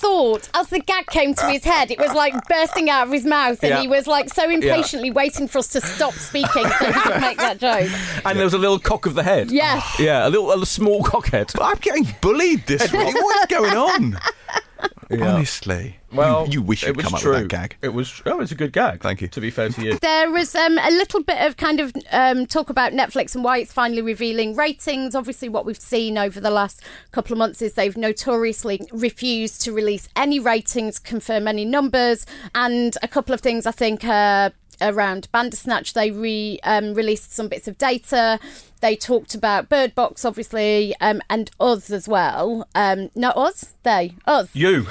Speaker 3: the gag came to his head, it was like bursting out of his mouth, and
Speaker 4: Yeah.
Speaker 3: he was like so impatiently waiting for us to stop speaking so he could make that joke.
Speaker 4: And there was a little cock of the head.
Speaker 3: Yes.
Speaker 4: Yeah, a small cockhead.
Speaker 2: I'm getting bullied this week. What is going on?
Speaker 4: Yeah.
Speaker 2: Honestly.
Speaker 4: Well,
Speaker 2: you wish you'd
Speaker 4: it was
Speaker 2: come up
Speaker 4: true.
Speaker 2: with that gag.
Speaker 4: It was. Oh, it's a good gag.
Speaker 2: Thank you.
Speaker 4: To be fair to you.
Speaker 3: There was a little bit of kind of talk about Netflix and why it's finally revealing ratings. Obviously, what we've seen over the last couple of months is they've notoriously refused to release any ratings, confirm any numbers, and a couple of things I think around Bandersnatch, they released some bits of data. They talked about Bird Box, obviously, and us as well. Not us, they, us.
Speaker 4: You.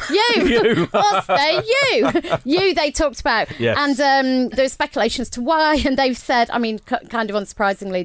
Speaker 3: Us, they, you. They talked about.
Speaker 4: Yes.
Speaker 3: And there's speculation as to why, and they've said, I mean, kind of unsurprisingly, that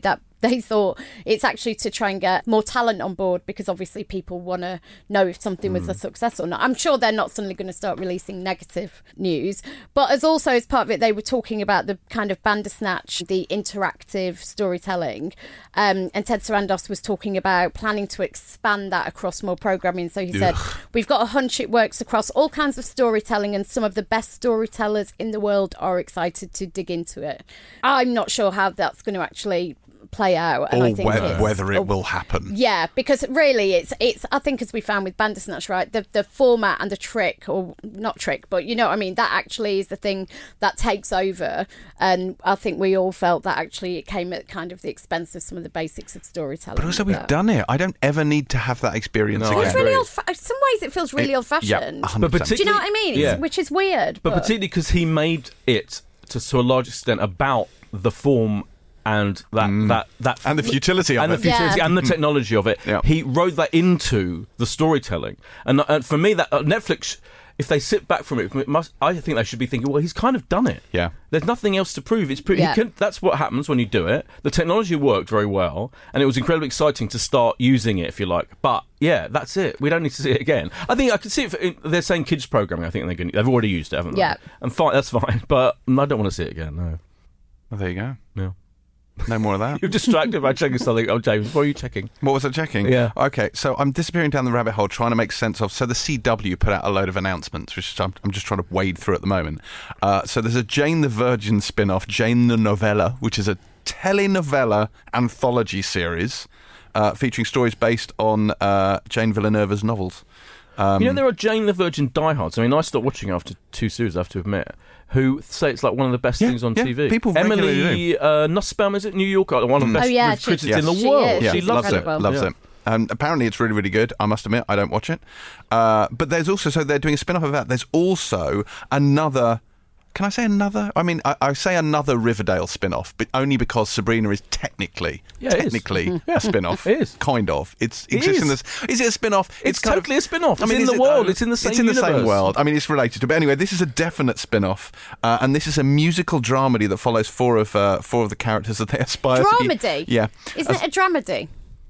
Speaker 3: they thought it's actually to try and get more talent on board, because obviously people want to know if something was a success or not. I'm sure they're not suddenly going to start releasing negative news, but as part of it, they were talking about the kind of Bandersnatch, the interactive storytelling, and Ted Sarandos was talking about planning to expand that across more programming. So he said, we've got a hunch it works across all kinds of storytelling, and some of the best storytellers in the world are excited to dig into it. I'm not sure how that's going to actually play out, and
Speaker 2: or
Speaker 3: I think
Speaker 2: whether it will happen.
Speaker 3: Yeah, because really it's I think, as we found with Bandersnatch, right, the format and the trick, or not trick, but you know what I mean, that actually is the thing that takes over, and I think we all felt that actually it came at kind of the expense of some of the basics of storytelling.
Speaker 2: But also we've done it. I don't ever need to have that experience again.
Speaker 3: It's really some ways it feels really old-fashioned.
Speaker 2: Yeah,
Speaker 4: but
Speaker 3: do you know what I mean?
Speaker 4: Yeah.
Speaker 3: Which is weird.
Speaker 4: But particularly because he made it to a large extent about the form and that
Speaker 2: and the futility of
Speaker 4: and
Speaker 2: it.
Speaker 4: the futility and the technology of it.
Speaker 2: Yeah.
Speaker 4: He wrote that into the storytelling, and for me, that Netflix, if they sit back from it, I think they should be thinking, well, he's kind of done it.
Speaker 2: Yeah.
Speaker 4: There's nothing else to prove. It's
Speaker 3: Yeah.
Speaker 4: that's what happens when you do it. The technology worked very well, and it was incredibly exciting to start using it, if you like. But yeah, that's it. We don't need to see it again. I think I can see it. They're saying kids programming. I think they've already used it, haven't they?
Speaker 3: Yeah.
Speaker 4: And fine, that's fine. But I don't want to see it again. No.
Speaker 2: Well, there you go.
Speaker 4: Yeah.
Speaker 2: No more of that.
Speaker 4: You're distracted by checking something. Oh, James, what are you checking?
Speaker 2: What was I checking?
Speaker 4: Yeah.
Speaker 2: Okay, so I'm disappearing down the rabbit hole trying to make sense of... So the CW put out a load of announcements, which I'm just trying to wade through at the moment. So there's a Jane the Virgin spin-off, Jane the Novella, which is a telenovela anthology series featuring stories based on Jane Villanova's novels.
Speaker 4: There are Jane the Virgin diehards. I mean, I stopped watching after 2 series, I have to admit, who say it's like one of the best things on TV.
Speaker 2: People regularly
Speaker 4: Emily Nussbaum, is it? New York, one of the best critics in the world.
Speaker 3: is.
Speaker 4: She
Speaker 3: She's
Speaker 4: loves it.
Speaker 3: incredible.
Speaker 2: Loves it. And apparently it's really, really good. I must admit, I don't watch it. But there's also... So they're doing a spin-off of that. There's also another... Can I say another? I mean, I say another Riverdale spin-off, but only because Sabrina is technically a spin-off.
Speaker 4: It is.
Speaker 2: Kind of. It exists in this. Is it a spin-off?
Speaker 4: It's totally a spin-off. It's in
Speaker 2: is
Speaker 4: the
Speaker 2: it,
Speaker 4: world. It's in the same universe.
Speaker 2: It's in the same world. I mean, it's related to. But anyway, this is a definite spin-off, and this is a musical dramedy that follows four of the characters that they aspire to be.
Speaker 3: Dramedy?
Speaker 2: Yeah.
Speaker 3: Isn't it a dramedy?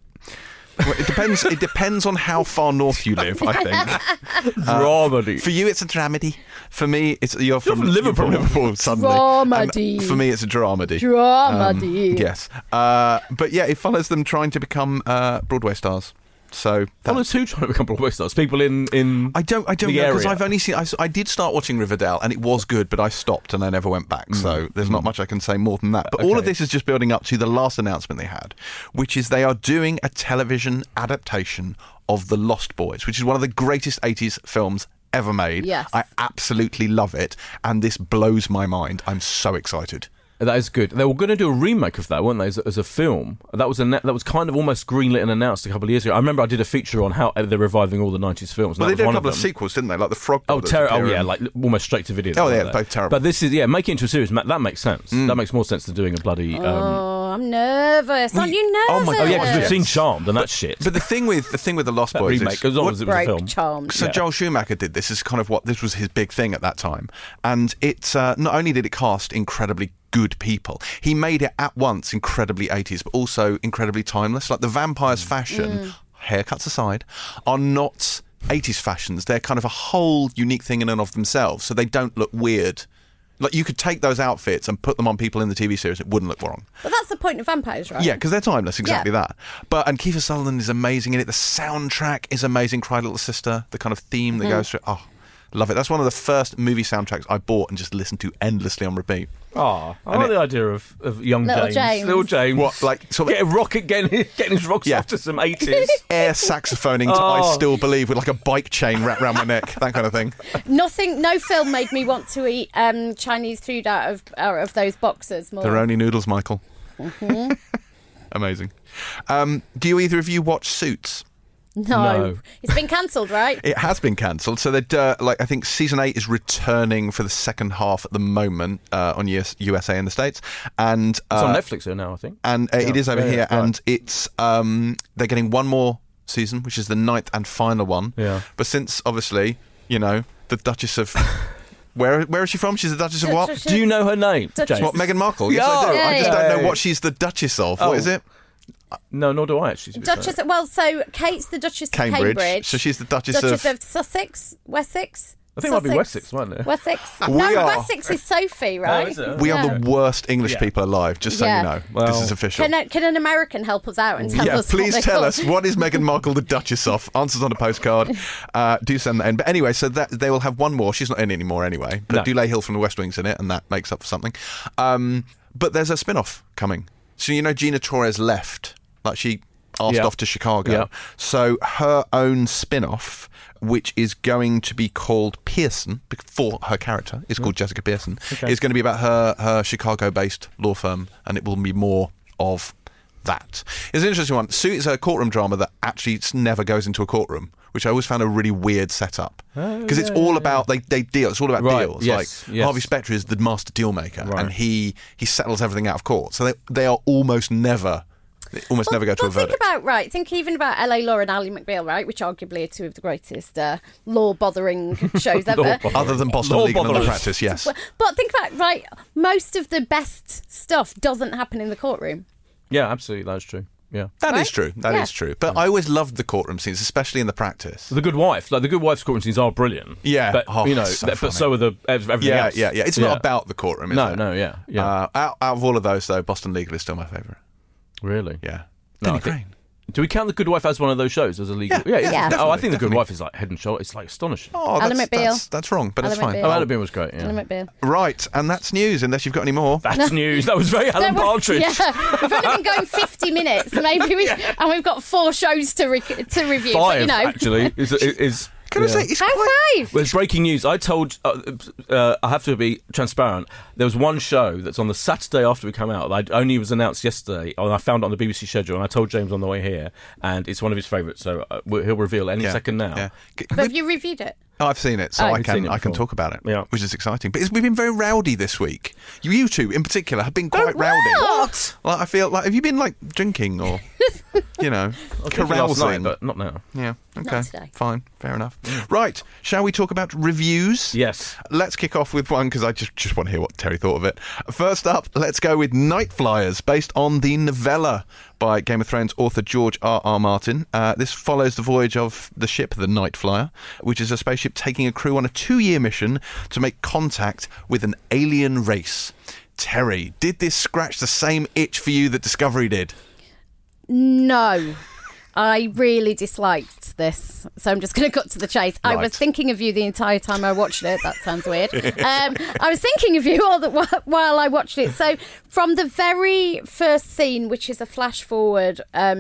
Speaker 2: Well, it depends. It depends on how far north you live, I think.
Speaker 4: Dramedy.
Speaker 2: For you, it's a dramedy. For me, you're from
Speaker 4: Liverpool.
Speaker 2: You're from Liverpool suddenly.
Speaker 3: Dramedy.
Speaker 2: And for me, it's a dramedy.
Speaker 3: Dramedy.
Speaker 2: Yes. But yeah, it follows them trying to become Broadway stars. So
Speaker 4: Follows who trying to become Broadway stars? People in
Speaker 2: I don't know, because
Speaker 4: area.
Speaker 2: I've only seen. I did start watching Riverdale, and it was good, but I stopped and I never went back. So there's not much I can say more than that. But all of this is just building up to the last announcement they had, which is they are doing a television adaptation of The Lost Boys, which is one of the greatest 80s films ever made.
Speaker 3: Yes.
Speaker 2: I absolutely love it, and this blows my mind. I'm so excited.
Speaker 4: That is good. They were going to do a remake of that, weren't they, as a film? That was kind of almost greenlit and announced a couple of years ago. I remember I did a feature on how they're reviving all the 90s films.
Speaker 2: Well, they did a couple of sequels, didn't they? Like the Frog Brothers.
Speaker 4: like almost straight to video.
Speaker 2: Oh, yeah, both terrible.
Speaker 4: But this is, making it into a series, that makes sense. That makes more sense than doing a bloody...
Speaker 3: Oh, I'm nervous. Aren't you nervous?
Speaker 2: Oh, my God.
Speaker 4: yeah, because we've seen Charmed and that's shit.
Speaker 2: But the thing with The Lost
Speaker 4: that
Speaker 2: Boys
Speaker 4: remake,
Speaker 2: is...
Speaker 4: as long as it was a film.
Speaker 3: Charmed.
Speaker 2: So Joel Schumacher did this. Is kind of this was his big thing at that time. And it's not only did it cast incredibly good people, he made it at once incredibly 80s, but also incredibly timeless. Like the vampires' fashion, haircuts aside, are not 80s fashions. They're kind of a whole unique thing in and of themselves, so they don't look weird. Like you could take those outfits and put them on people in the TV series, it wouldn't look wrong.
Speaker 3: But that's the point of vampires, right?
Speaker 2: Yeah, because they're timeless, exactly that. And Kiefer Sutherland is amazing in it. The soundtrack is amazing. Cry Little Sister, the kind of theme that goes through. Oh, love it. That's one of the first movie soundtracks I bought and just listened to endlessly on repeat.
Speaker 4: Oh, I like the idea of young
Speaker 3: Little
Speaker 4: James.
Speaker 3: James.
Speaker 4: Little James.
Speaker 2: What, like sort of
Speaker 4: Get a rocket, getting his rocks off to some 80s.
Speaker 2: air saxophoning to I Still Believe with like a bike chain wrapped around my neck, that kind of thing.
Speaker 3: No film made me want to eat Chinese food out of those boxes more.
Speaker 2: They're only noodles, Michael. Amazing. Do you either of you watch Suits?
Speaker 3: No. It's been cancelled, right?
Speaker 2: It has been cancelled. So I think season 8 is returning for the second half at the moment on USA in the States, and
Speaker 4: It's on Netflix here now, I think.
Speaker 2: And it is over here,
Speaker 4: right.
Speaker 2: and it's they're getting one more season, which is the 9th and final one.
Speaker 4: Yeah.
Speaker 2: But since obviously, the Duchess of where is she from? She's the Duchess of what?
Speaker 4: Do you know her name, James?
Speaker 2: What, Meghan Markle? Yes,
Speaker 4: Yeah.
Speaker 2: I do. I just
Speaker 3: Yeah.
Speaker 2: don't know what she's the Duchess of. What is it?
Speaker 4: No, nor do I actually. to be fair.
Speaker 3: Duchess. Well, so Kate's the Duchess of
Speaker 2: Cambridge.
Speaker 3: Cambridge.
Speaker 2: So she's the Duchess
Speaker 3: of Sussex, Wessex.
Speaker 4: I think it might be Wessex, wasn't it?
Speaker 3: Wessex.
Speaker 2: We
Speaker 3: No,
Speaker 2: are-
Speaker 3: Wessex is Sophie, right?
Speaker 4: Oh, is it?
Speaker 2: We are the worst English
Speaker 4: Yeah.
Speaker 2: people alive, just so
Speaker 3: Yeah.
Speaker 2: you know.
Speaker 4: Well-
Speaker 2: This is official.
Speaker 3: Can an American help us out and tell
Speaker 2: Yeah,
Speaker 3: us?
Speaker 2: please
Speaker 3: what
Speaker 2: tell
Speaker 3: they're
Speaker 2: us,
Speaker 3: called?
Speaker 2: what is Meghan Markle the Duchess of? Answers on a postcard. Do send that in. But anyway, so that they will have one more. She's not in it anymore anyway. But
Speaker 4: No.
Speaker 2: Dulé Hill from the West Wing's in it, and that makes up for something. But there's a spin-off coming. So you know Gina Torres left. Like she asked
Speaker 4: Yeah.
Speaker 2: off to Chicago.
Speaker 4: Yeah.
Speaker 2: So her own spin-off, which is going to be called Pearson, for her character, is called Jessica Pearson,
Speaker 4: Okay.
Speaker 2: is going to be about her Chicago-based law firm, and it will be more of that. It's an interesting one. Suit is a courtroom drama that actually never goes into a courtroom, which I always found a really weird setup. Because it's all about, they deal, it's all about
Speaker 4: Right,
Speaker 2: deals.
Speaker 4: yes,
Speaker 2: like
Speaker 4: yes.
Speaker 2: Harvey Specter is the master deal maker,
Speaker 4: Right.
Speaker 2: and he settles everything out of court. So they are almost never never go to a verdict.
Speaker 3: Think even about LA Law and Ally McBeal, right, which arguably are two of the greatest law-bothering shows ever.
Speaker 4: Law-bothering.
Speaker 2: Other than Boston
Speaker 4: Law
Speaker 2: Legal and the
Speaker 4: botherers.
Speaker 2: Practice, yes.
Speaker 3: But think about, right, most of the best stuff doesn't happen in the courtroom.
Speaker 4: Yeah, absolutely, that's true. Yeah.
Speaker 2: That is
Speaker 3: Right?
Speaker 2: true. That is
Speaker 3: Yeah.
Speaker 2: true. But I always loved the courtroom scenes, especially in the Practice.
Speaker 4: The Good Wife, like the Good Wife's courtroom scenes are brilliant.
Speaker 2: Yeah.
Speaker 4: but
Speaker 2: Oh,
Speaker 4: you know,
Speaker 2: so
Speaker 4: but
Speaker 2: funny.
Speaker 4: so are the everything
Speaker 2: Yeah,
Speaker 4: else.
Speaker 2: yeah. It's not about the courtroom, is it?
Speaker 4: No, yeah.
Speaker 2: Out of all of those, though, Boston Legal is still my favourite.
Speaker 4: Really?
Speaker 2: Yeah.
Speaker 4: No,
Speaker 2: Penny
Speaker 4: I think-
Speaker 2: Crane.
Speaker 4: Do we count The Good Wife as one of those shows as a legal?
Speaker 2: Yeah,
Speaker 3: Yeah.
Speaker 4: Oh, I think The
Speaker 2: definitely.
Speaker 4: Good Wife is like head and shoulder. It's like astonishing.
Speaker 2: Oh,
Speaker 3: Ally
Speaker 2: that's,
Speaker 3: McBeal.
Speaker 2: that's wrong, but it's
Speaker 3: Ally
Speaker 2: fine.
Speaker 3: McBeal.
Speaker 4: Oh, Ally McBeal was great. Yeah.
Speaker 3: Ally McBeal.
Speaker 2: Right, and that's news, unless you've got any more.
Speaker 4: That's news. That was very Alan Partridge.
Speaker 3: Yeah, we've only been going 50 minutes, maybe, and we've got 4 shows to review. But,
Speaker 4: Five,
Speaker 3: you know,
Speaker 4: actually, is
Speaker 2: Can I say, it's
Speaker 3: how
Speaker 2: quite...
Speaker 3: 5?
Speaker 4: Well, it's breaking news. I told, I have to be transparent. There was one show that's on the Saturday after we come out. That only was announced yesterday, and I found it on the BBC schedule. And I told James on the way here, and it's one of his favourites. So he'll reveal any second now.
Speaker 2: Yeah.
Speaker 3: But have you reviewed it?
Speaker 2: Oh, I've seen it, so
Speaker 3: Oh.
Speaker 2: I
Speaker 4: You've seen
Speaker 2: can
Speaker 4: it
Speaker 2: I can
Speaker 4: before.
Speaker 2: talk about it,
Speaker 4: Yeah.
Speaker 2: which is exciting. But we've been very rowdy this week. You two, in particular, have been quite rowdy.
Speaker 3: What?
Speaker 2: Like, I feel like, have you been like drinking or, you know,
Speaker 4: I was drinking last
Speaker 2: carousing?
Speaker 4: night, but not now.
Speaker 2: Yeah, okay,
Speaker 3: today.
Speaker 2: fine, fair enough. Right, shall we talk about reviews?
Speaker 4: Yes.
Speaker 2: Let's kick off with one because I just want to hear what Terry thought of it. First up, let's go with Night Flyers, based on the novella by Game of Thrones author George R.R. Martin. This follows the voyage of the ship, the Night Flyer, which is a spaceship taking a crew on a 2-year mission to make contact with an alien race. Terry, did this scratch the same itch for you that Discovery did?
Speaker 3: No. I really disliked this, so I'm just going to cut to the chase. I
Speaker 2: Right.
Speaker 3: was thinking of you the entire time I watched it. That sounds weird. I was thinking of you while I watched it. So from the very first scene, which is a flash forward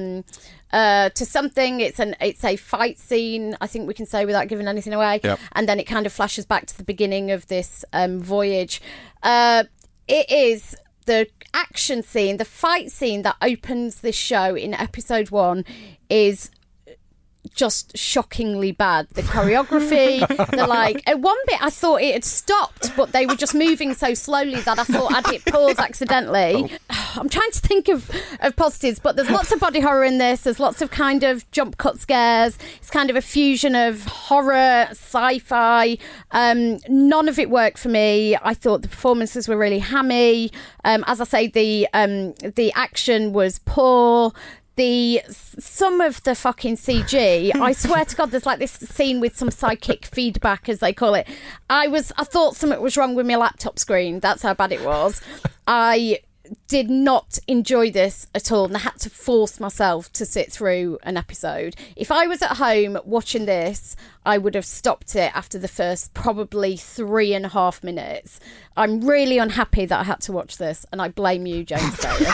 Speaker 3: to something, it's a fight scene, I think we can say, without giving anything away.
Speaker 2: Yep.
Speaker 3: And then it kind of flashes back to the beginning of this voyage. It is the action scene, the fight scene that opens this show in episode 1 is just shockingly bad. The choreography, at one bit I thought it had stopped, but they were just moving so slowly that I thought I'd hit pause accidentally. I'm trying to think of positives, but there's lots of body horror in this. There's lots of kind of jump cut scares. It's kind of a fusion of horror, sci-fi. None of it worked for me. I thought the performances were really hammy. As I say, the action was poor. Some of the fucking CG, I swear to God, there's like this scene with some psychic feedback, as they call it. I thought something was wrong with my laptop screen. That's how bad it was. I did not enjoy this at all, and I had to force myself to sit through an episode. If I was at home watching this, I would have stopped it after the first probably 3.5 minutes. I'm really unhappy that I had to watch this, and I blame you, James Taylor.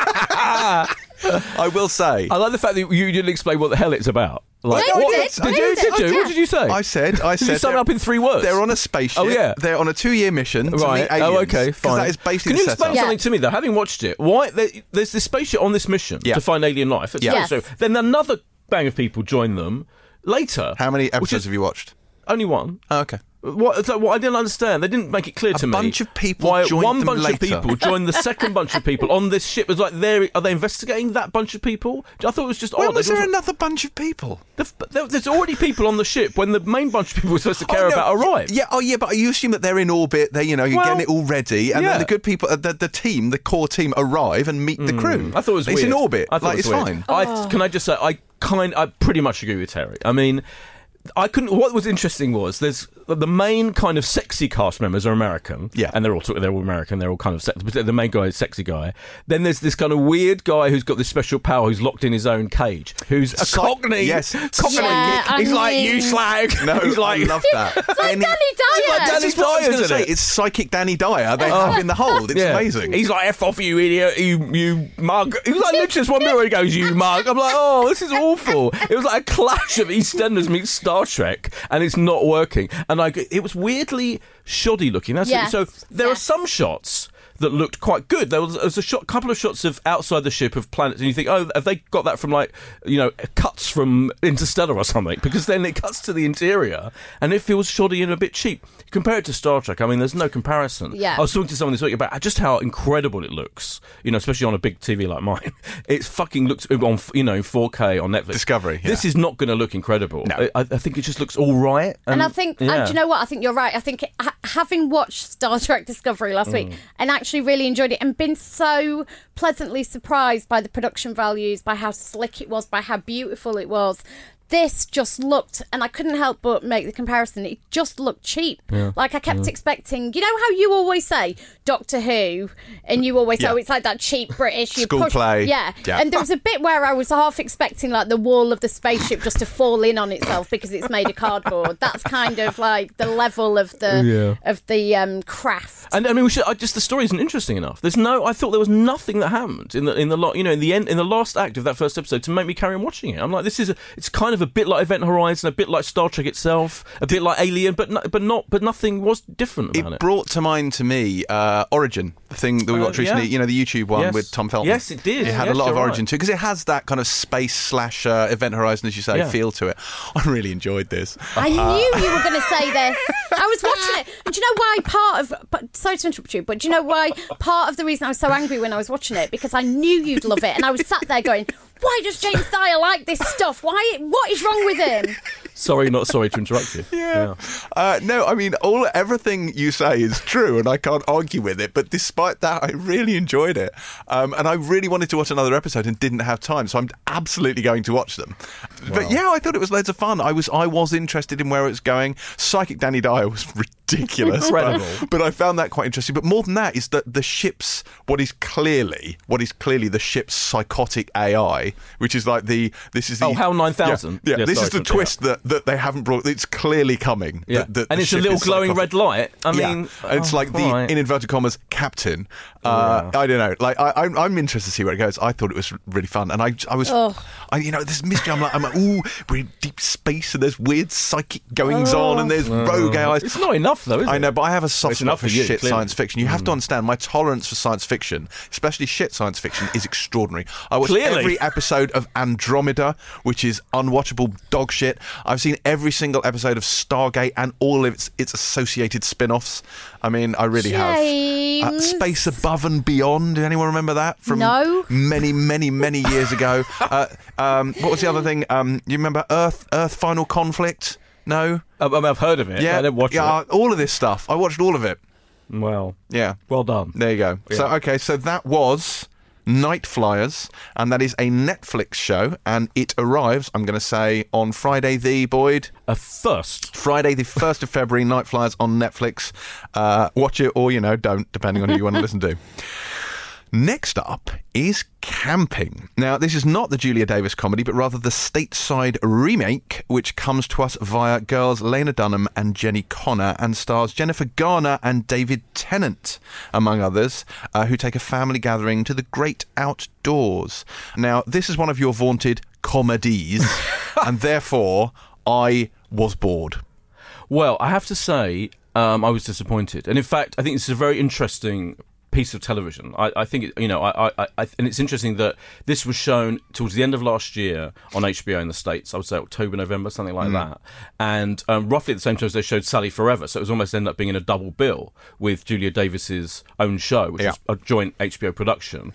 Speaker 2: I will say...
Speaker 4: I like the fact that you didn't explain what the hell it's about. Like,
Speaker 3: No, you
Speaker 4: what,
Speaker 3: did. I
Speaker 4: you?
Speaker 3: did.
Speaker 4: Did you? What did you say?
Speaker 2: I said...
Speaker 4: Did you sum it up in 3 words?
Speaker 2: They're on a spaceship.
Speaker 4: Oh, yeah.
Speaker 2: They're on a 2-year mission to
Speaker 4: Right.
Speaker 2: meet aliens.
Speaker 4: Oh, okay. Fine.
Speaker 2: That is basically
Speaker 4: Can you
Speaker 2: the
Speaker 4: explain
Speaker 2: setup.
Speaker 4: something to me though? Having watched it, why there's this spaceship on this mission
Speaker 2: Yeah.
Speaker 4: to find alien life? That's
Speaker 2: Yeah.
Speaker 3: Yes.
Speaker 4: so. Then another bang of people join them later.
Speaker 2: How many
Speaker 4: which
Speaker 2: episodes
Speaker 4: is
Speaker 2: have you watched?
Speaker 4: only one.
Speaker 2: Oh, okay.
Speaker 4: What I didn't understand. They didn't make it clear to me.
Speaker 2: A bunch of people
Speaker 4: why
Speaker 2: joined
Speaker 4: one
Speaker 2: them
Speaker 4: bunch
Speaker 2: later.
Speaker 4: of people joined the second bunch of people on this ship. It was like, are they investigating that bunch of people? I thought it was just
Speaker 2: When
Speaker 4: odd.
Speaker 2: was there another bunch of people?
Speaker 4: There's already people on the ship when the main bunch of people we're supposed to care about arrive.
Speaker 2: Yeah, but you assume that they're in orbit. You're getting it all ready, and then the good people, the core team, arrive and meet the crew.
Speaker 4: I thought it was
Speaker 2: it's
Speaker 4: weird.
Speaker 2: in orbit.
Speaker 4: I thought
Speaker 2: it's
Speaker 4: weird.
Speaker 2: fine.
Speaker 4: Can I just say I pretty much agree with Terry. I mean, I couldn't. What was interesting was there's the main kind of sexy cast members are American, and they're all American. They're all kind of the main guy is sexy guy. Then there's this kind of weird guy who's got this special power, who's locked in his own cage, who's a Cockney.
Speaker 2: Yes,
Speaker 4: Cockney.
Speaker 3: Yeah,
Speaker 4: He's like, you slag.
Speaker 2: No,
Speaker 4: he's like,
Speaker 2: I love that.
Speaker 3: It's like Danny Dyer.
Speaker 4: Danny
Speaker 2: This is what I was
Speaker 4: Dyer's
Speaker 2: going to
Speaker 4: in
Speaker 2: say.
Speaker 4: it.
Speaker 2: It's psychic Danny Dyer. They have in the hold. It's amazing.
Speaker 4: He's like, F off, you idiot, you mug. He was like, literally, just 1 minute where he goes, you mug. I'm like, oh, this is awful. It was like a clash of EastEnders meets Star Trek, and it's not working. And it was weirdly shoddy looking. That's
Speaker 3: Yes.
Speaker 4: So there are some shots that looked quite good. There was a couple of shots of outside the ship of planets, and you think, oh, have they got that from cuts from Interstellar or something? Because then it cuts to the interior, and it feels shoddy and a bit cheap. Compare it to Star Trek. I mean, there's no comparison.
Speaker 3: Yeah.
Speaker 4: I was talking to someone this week about just how incredible it looks. Especially on a big TV like mine. It fucking looks on 4K on Netflix.
Speaker 2: Discovery. Yeah.
Speaker 4: This is not going to look incredible.
Speaker 2: No.
Speaker 4: I think it just looks all right.
Speaker 3: And I think, and do you know what? I think you're right. I think having watched Star Trek Discovery last week and actually really enjoyed it and been so pleasantly surprised by the production values, by how slick it was, by how beautiful it was. This just looked, and I couldn't help but make the comparison, it just looked cheap. Like I kept expecting, you know how you always say Doctor Who, and you always say, oh, it's like that cheap British
Speaker 2: School play.
Speaker 3: Yeah. And there was a bit where I was half expecting like the wall of the spaceship just to fall in on itself because it's made of cardboard. That's kind of like the level of the craft.
Speaker 4: And I mean, the story isn't interesting enough. I thought there was nothing that happened in the last act of that first episode to make me carry on watching it. I'm like, it's kind of a bit like Event Horizon, a bit like Star Trek itself, a bit like Alien, but nothing was different about it.
Speaker 2: It brought to mind to me Origin, the thing that we watched recently. The YouTube one with Tom Felton.
Speaker 4: Yes, it did.
Speaker 2: It had a lot of Origin too, because it has that kind of space / Event Horizon, as you say, feel to it. I really enjoyed this.
Speaker 3: I knew you were going to say this. I was watching it. And do you know why sorry to interrupt you, but do you know why part of the reason I was so angry when I was watching it? Because I knew you'd love it. And I was sat there going, why does James Dyer like this stuff? What is wrong with him?
Speaker 4: Sorry, not sorry to interrupt you.
Speaker 2: No, I mean, everything you say is true, and I can't argue with it. But despite that, I really enjoyed it, and I really wanted to watch another episode and didn't have time, so I'm absolutely going to watch them. Wow. But yeah, I thought it was loads of fun. I was interested in where it was going. Psychic Danny Dyer was ridiculous, but I found that quite interesting. But more than that is that the ship's what is clearly the ship's psychotic AI, which is like
Speaker 4: HAL 9000.
Speaker 2: Yeah, this is the twist that they haven't brought. It's clearly coming.
Speaker 4: Yeah, and it's a little glowing red light. I mean,
Speaker 2: it's like the in inverted commas captain. I don't know. Like I'm interested to see where it goes. I thought it was really fun, and I was, this mystery. I'm like, ooh, we're in deep space, and there's weird psychic goings on, and there's rogue AIs.
Speaker 4: It's not enough though, is it?
Speaker 2: I know, but I have a soft spot for shit
Speaker 4: clearly.
Speaker 2: science fiction. You have to understand my tolerance for science fiction, especially shit science fiction, is extraordinary. I watched every episode of Andromeda, which is unwatchable dog shit. I've seen every single episode of Stargate and all of its associated spin-offs. I mean, I really have. Space Above and Beyond. Did anyone remember that from many, many, many years ago? What was the other thing? You remember Earth Final Conflict? No?
Speaker 4: I've heard of it.
Speaker 2: Yeah,
Speaker 4: I didn't watch it.
Speaker 2: All of this stuff. I watched all of it.
Speaker 4: Well,
Speaker 2: yeah.
Speaker 4: Well done.
Speaker 2: There you go.
Speaker 4: Yeah.
Speaker 2: So that was Night Flyers, and that is a Netflix show, and it arrives, I'm going to say, on Friday the, Boyd? Friday the 1st of February, Night Flyers on Netflix. Watch it or, don't, depending on who you want to listen to. Next up is Camping. Now, this is not the Julia Davis comedy, but rather the stateside remake, which comes to us via girls Lena Dunham and Jenny Connor, and stars Jennifer Garner and David Tennant, among others, who take a family gathering to the great outdoors. Now, this is one of your vaunted comedies, and therefore, I was bored.
Speaker 4: Well, I have to say, I was disappointed. And in fact, I think this is a very interesting piece of television. I think, and it's interesting that this was shown towards the end of last year on HBO in the States. I would say October, November, something like that. And roughly at the same time as they showed Sally Forever. So it was almost ended up being in a double bill with Julia Davis's own show, which was a joint HBO production.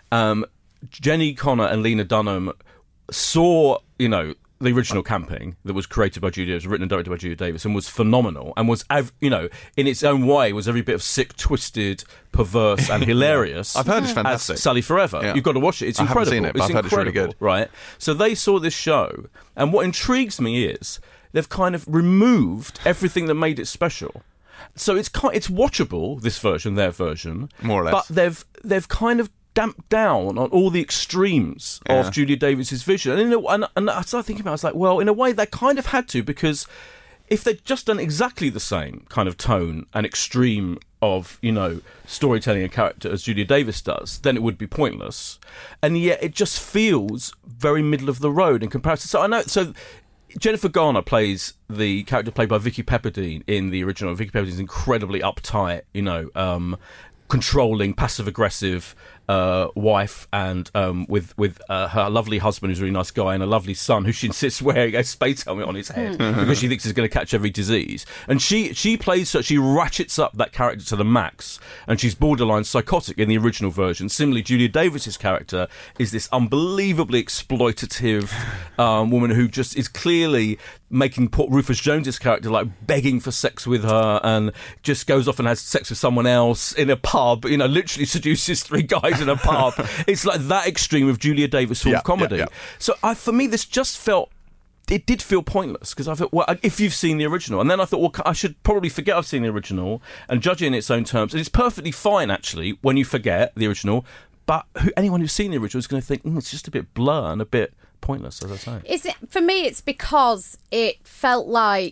Speaker 4: Jenny Connor and Lena Dunham saw, the original Camping that was created by Julia Davis, written and directed by Julia Davis, and was phenomenal, and was, in its own way, was every bit of sick, twisted, perverse, and hilarious.
Speaker 2: I've heard it's fantastic.
Speaker 4: As Sally Forever.
Speaker 2: Yeah.
Speaker 4: You've got to watch it. It's incredible.
Speaker 2: I haven't seen it, but I've heard it's really good.
Speaker 4: Right? So they saw this show, and what intrigues me is they've kind of removed everything that made it special. So it's watchable, this version, their version,
Speaker 2: more or less.
Speaker 4: But they've kind of damped down on all the extremes of Julia Davis's vision. And I started thinking about it, I was like, well, in a way they kind of had to, because if they'd just done exactly the same kind of tone and extreme of, storytelling a character as Julia Davis does, then it would be pointless. And yet it just feels very middle of the road in comparison. So Jennifer Garner plays the character played by Vicky Pepperdine in the original. Vicky Pepperdine's incredibly uptight, controlling, passive-aggressive wife, and with her lovely husband, who's a really nice guy, and a lovely son who she insists wearing a space helmet on his head because she thinks he's going to catch every disease. And she plays so she ratchets up that character to the max, and she's borderline psychotic in the original version. Similarly, Julia Davis's character is this unbelievably exploitative woman who just is clearly making Rufus Jones's character like begging for sex with her, and just goes off and has sex with someone else in a pub, literally seduces 3 guys in a pub. It's like that extreme of Julia Davis sort of comedy. So for me, this just felt, it did feel pointless, because I thought, well, if you've seen the original, and then I thought, well, I should probably forget I've seen the original and judge it in its own terms. And it's perfectly fine, actually, when you forget the original, but anyone who's seen the original is going to think, it's just a bit blur and a bit pointless, as I say.
Speaker 3: For me, it's because it felt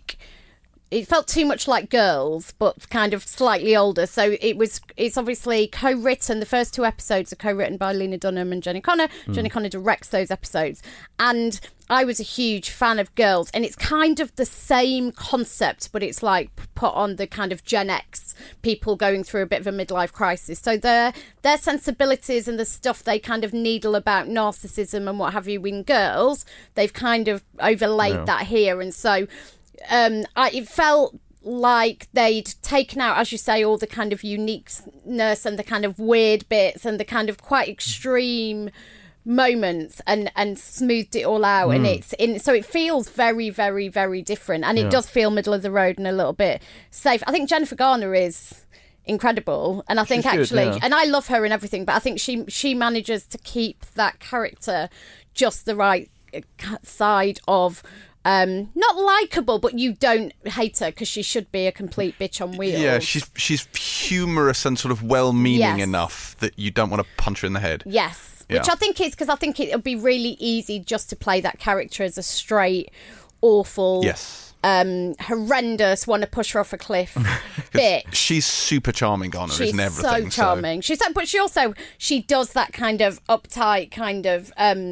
Speaker 3: too much like Girls, but kind of slightly older. So it's obviously co-written. The first 2 episodes are co-written by Lena Dunham and Jenny Connor. Jenny Connor directs those episodes. And I was a huge fan of Girls, and it's kind of the same concept, but it's like put on the kind of Gen X people going through a bit of a midlife crisis. So their sensibilities and the stuff they kind of needle about narcissism and what have you in Girls, they've kind of overlaid that here. And so it felt like they'd taken out, as you say, all the kind of uniqueness and the kind of weird bits and the kind of quite extreme moments and smoothed it all out. And so it feels very, very, very different, and it does feel middle of the road and a little bit safe. I think Jennifer Garner is incredible, and I think
Speaker 4: she's
Speaker 3: actually
Speaker 4: good,
Speaker 3: and I love her and everything, but I think she manages to keep that character just the right side of not likeable, but you don't hate her, because she should be a complete bitch on wheels.
Speaker 2: Yeah, she's humorous and sort of well-meaning enough that you don't want to punch her in the head.
Speaker 3: Yes. Which I think is because I think it would be really easy just to play that character as a straight, awful, horrendous, want to push her off a cliff bitch.
Speaker 2: She's super charming, Garner, isn't everything?
Speaker 3: So charming. But she does that kind of uptight, kind of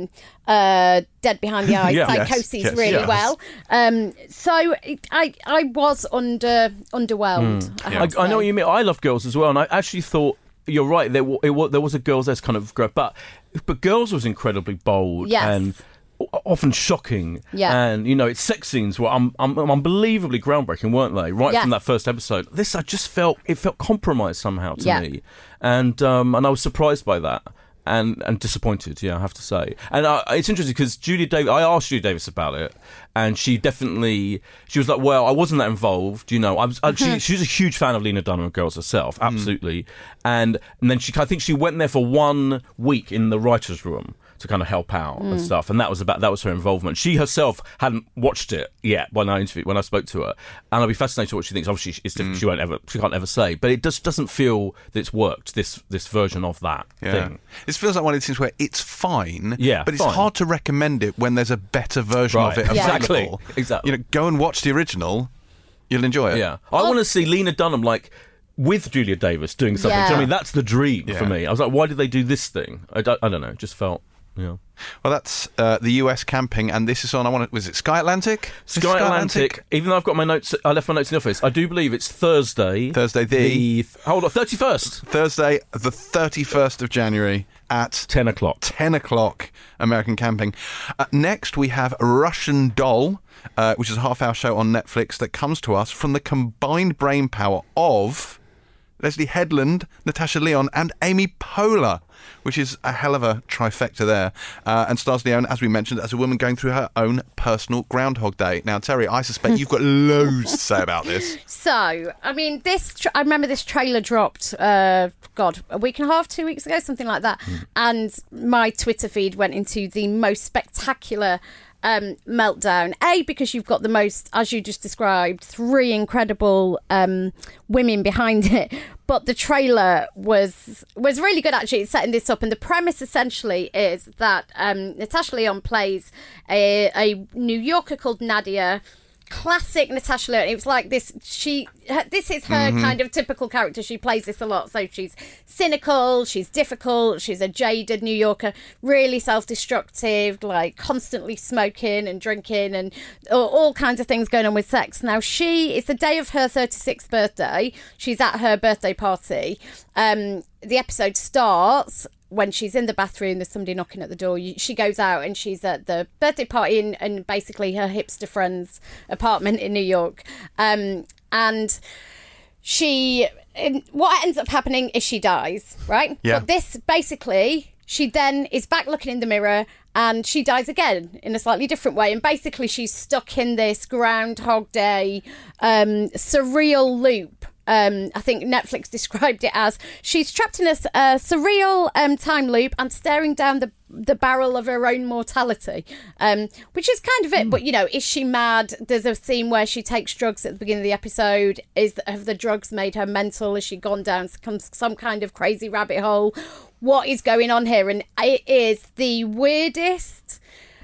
Speaker 3: dead behind the eyes psychosis really well. So I was underwhelmed.
Speaker 4: I know what you mean. I love Girls as well, and I actually thought, you're right, there was a Girls as kind of growth, but Girls was incredibly bold and often shocking, and its sex scenes were unbelievably groundbreaking, weren't they? Right from that first episode. This, I just felt compromised somehow to me, and I was surprised by that. And disappointed, I have to say. And it's interesting because I asked Julia Davis about it, and she was like, well, I wasn't that involved, she's a huge fan of Lena Dunham and Girls herself, absolutely. And then I think she went there for 1 week in the writer's room to kind of help out and stuff, and that was her involvement. She herself hadn't watched it yet when I spoke to her, and I'll be fascinated to what she thinks. Obviously, it's different. She can't ever say, but it just doesn't feel that it's worked. This version of that thing. It
Speaker 2: feels like one of these things where it's fine, but it's
Speaker 4: fine.
Speaker 2: Hard to recommend it when there's a better version of it available.
Speaker 4: Exactly.
Speaker 2: Go and watch the original. You'll enjoy it.
Speaker 4: Yeah, I want to see Lena Dunham with Julia Davis doing something. I mean, that's the dream for me. I was like, why did they do this thing? I don't know. It just felt. Yeah.
Speaker 2: Well, that's the US camping, and this is on, was it Sky Atlantic?
Speaker 4: Sky Atlantic. Even though I've got my notes, I left my notes in the office. I do believe it's Thursday. Hold on, 31st.
Speaker 2: Thursday, the 31st of January at
Speaker 4: 10 o'clock.
Speaker 2: 10 o'clock, American camping. Next, we have Russian Doll, which is a half-hour show on Netflix that comes to us from the combined brainpower of Leslie Headland, Natasha Lyonne, and Amy Poehler, which is a hell of a trifecta there, and stars Lyonne, as we mentioned, as a woman going through her own personal Groundhog Day. Now, Terry, I suspect you've got loads to say about this.
Speaker 3: So, I mean, I remember this trailer dropped, a week and a half, 2 weeks ago, something like that, and my Twitter feed went into the most spectacular meltdown. Because you've got the most, as you just described, 3 incredible women behind it. But the trailer was really good, actually. It's setting this up. And the premise essentially is that Natasha Lyonne plays a New Yorker called Nadia. Classic Natasha Lyonne. It was like this. This is her kind of typical character. She plays this a lot. So she's cynical, she's difficult, she's a jaded New Yorker, really self-destructive, like constantly smoking and drinking and all kinds of things going on with sex. Now it's the day of her 36th birthday. She's at her birthday party. The episode starts when she's in the bathroom. There's somebody knocking at the door. She goes out and she's at the birthday party in basically her hipster friend's apartment in New York. And what ends up happening is she dies, right?
Speaker 2: Yeah.
Speaker 3: But this basically, she then is back looking in the mirror and she dies again in a slightly different way. And basically she's stuck in this Groundhog Day surreal loop. I think Netflix described it as she's trapped in a surreal time loop and staring down the barrel of her own mortality, which is kind of it. But, is she mad? There's a scene where she takes drugs at the beginning of the episode. Have the drugs made her mental? Has she gone down some kind of crazy rabbit hole? What is going on here? And it is the weirdest,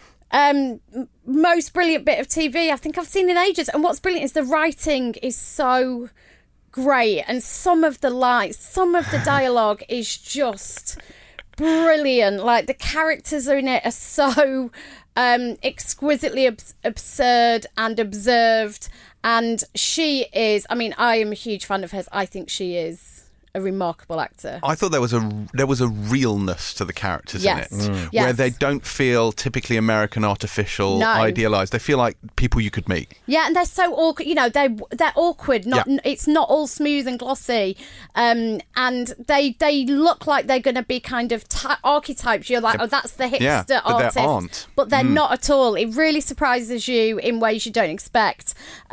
Speaker 3: most brilliant bit of TV I think I've seen in ages. And what's brilliant is the writing is so great, and some of the dialogue is just brilliant. Like, the characters in it are so exquisitely absurd and observed, and she is, I mean, I am a huge fan of hers. I think she is a remarkable actor.
Speaker 2: I thought there was a realness to the characters in it,
Speaker 3: Yes.
Speaker 2: where they don't feel typically American, artificial, idealised. They feel like people you could meet.
Speaker 3: Yeah, and they're so awkward. They're awkward. It's not all smooth and glossy, and they look like they're going to be kind of archetypes. You're like, that's the hipster
Speaker 2: but
Speaker 3: artist,
Speaker 2: they aren't.
Speaker 3: But they're not at all. It really surprises you in ways you don't expect.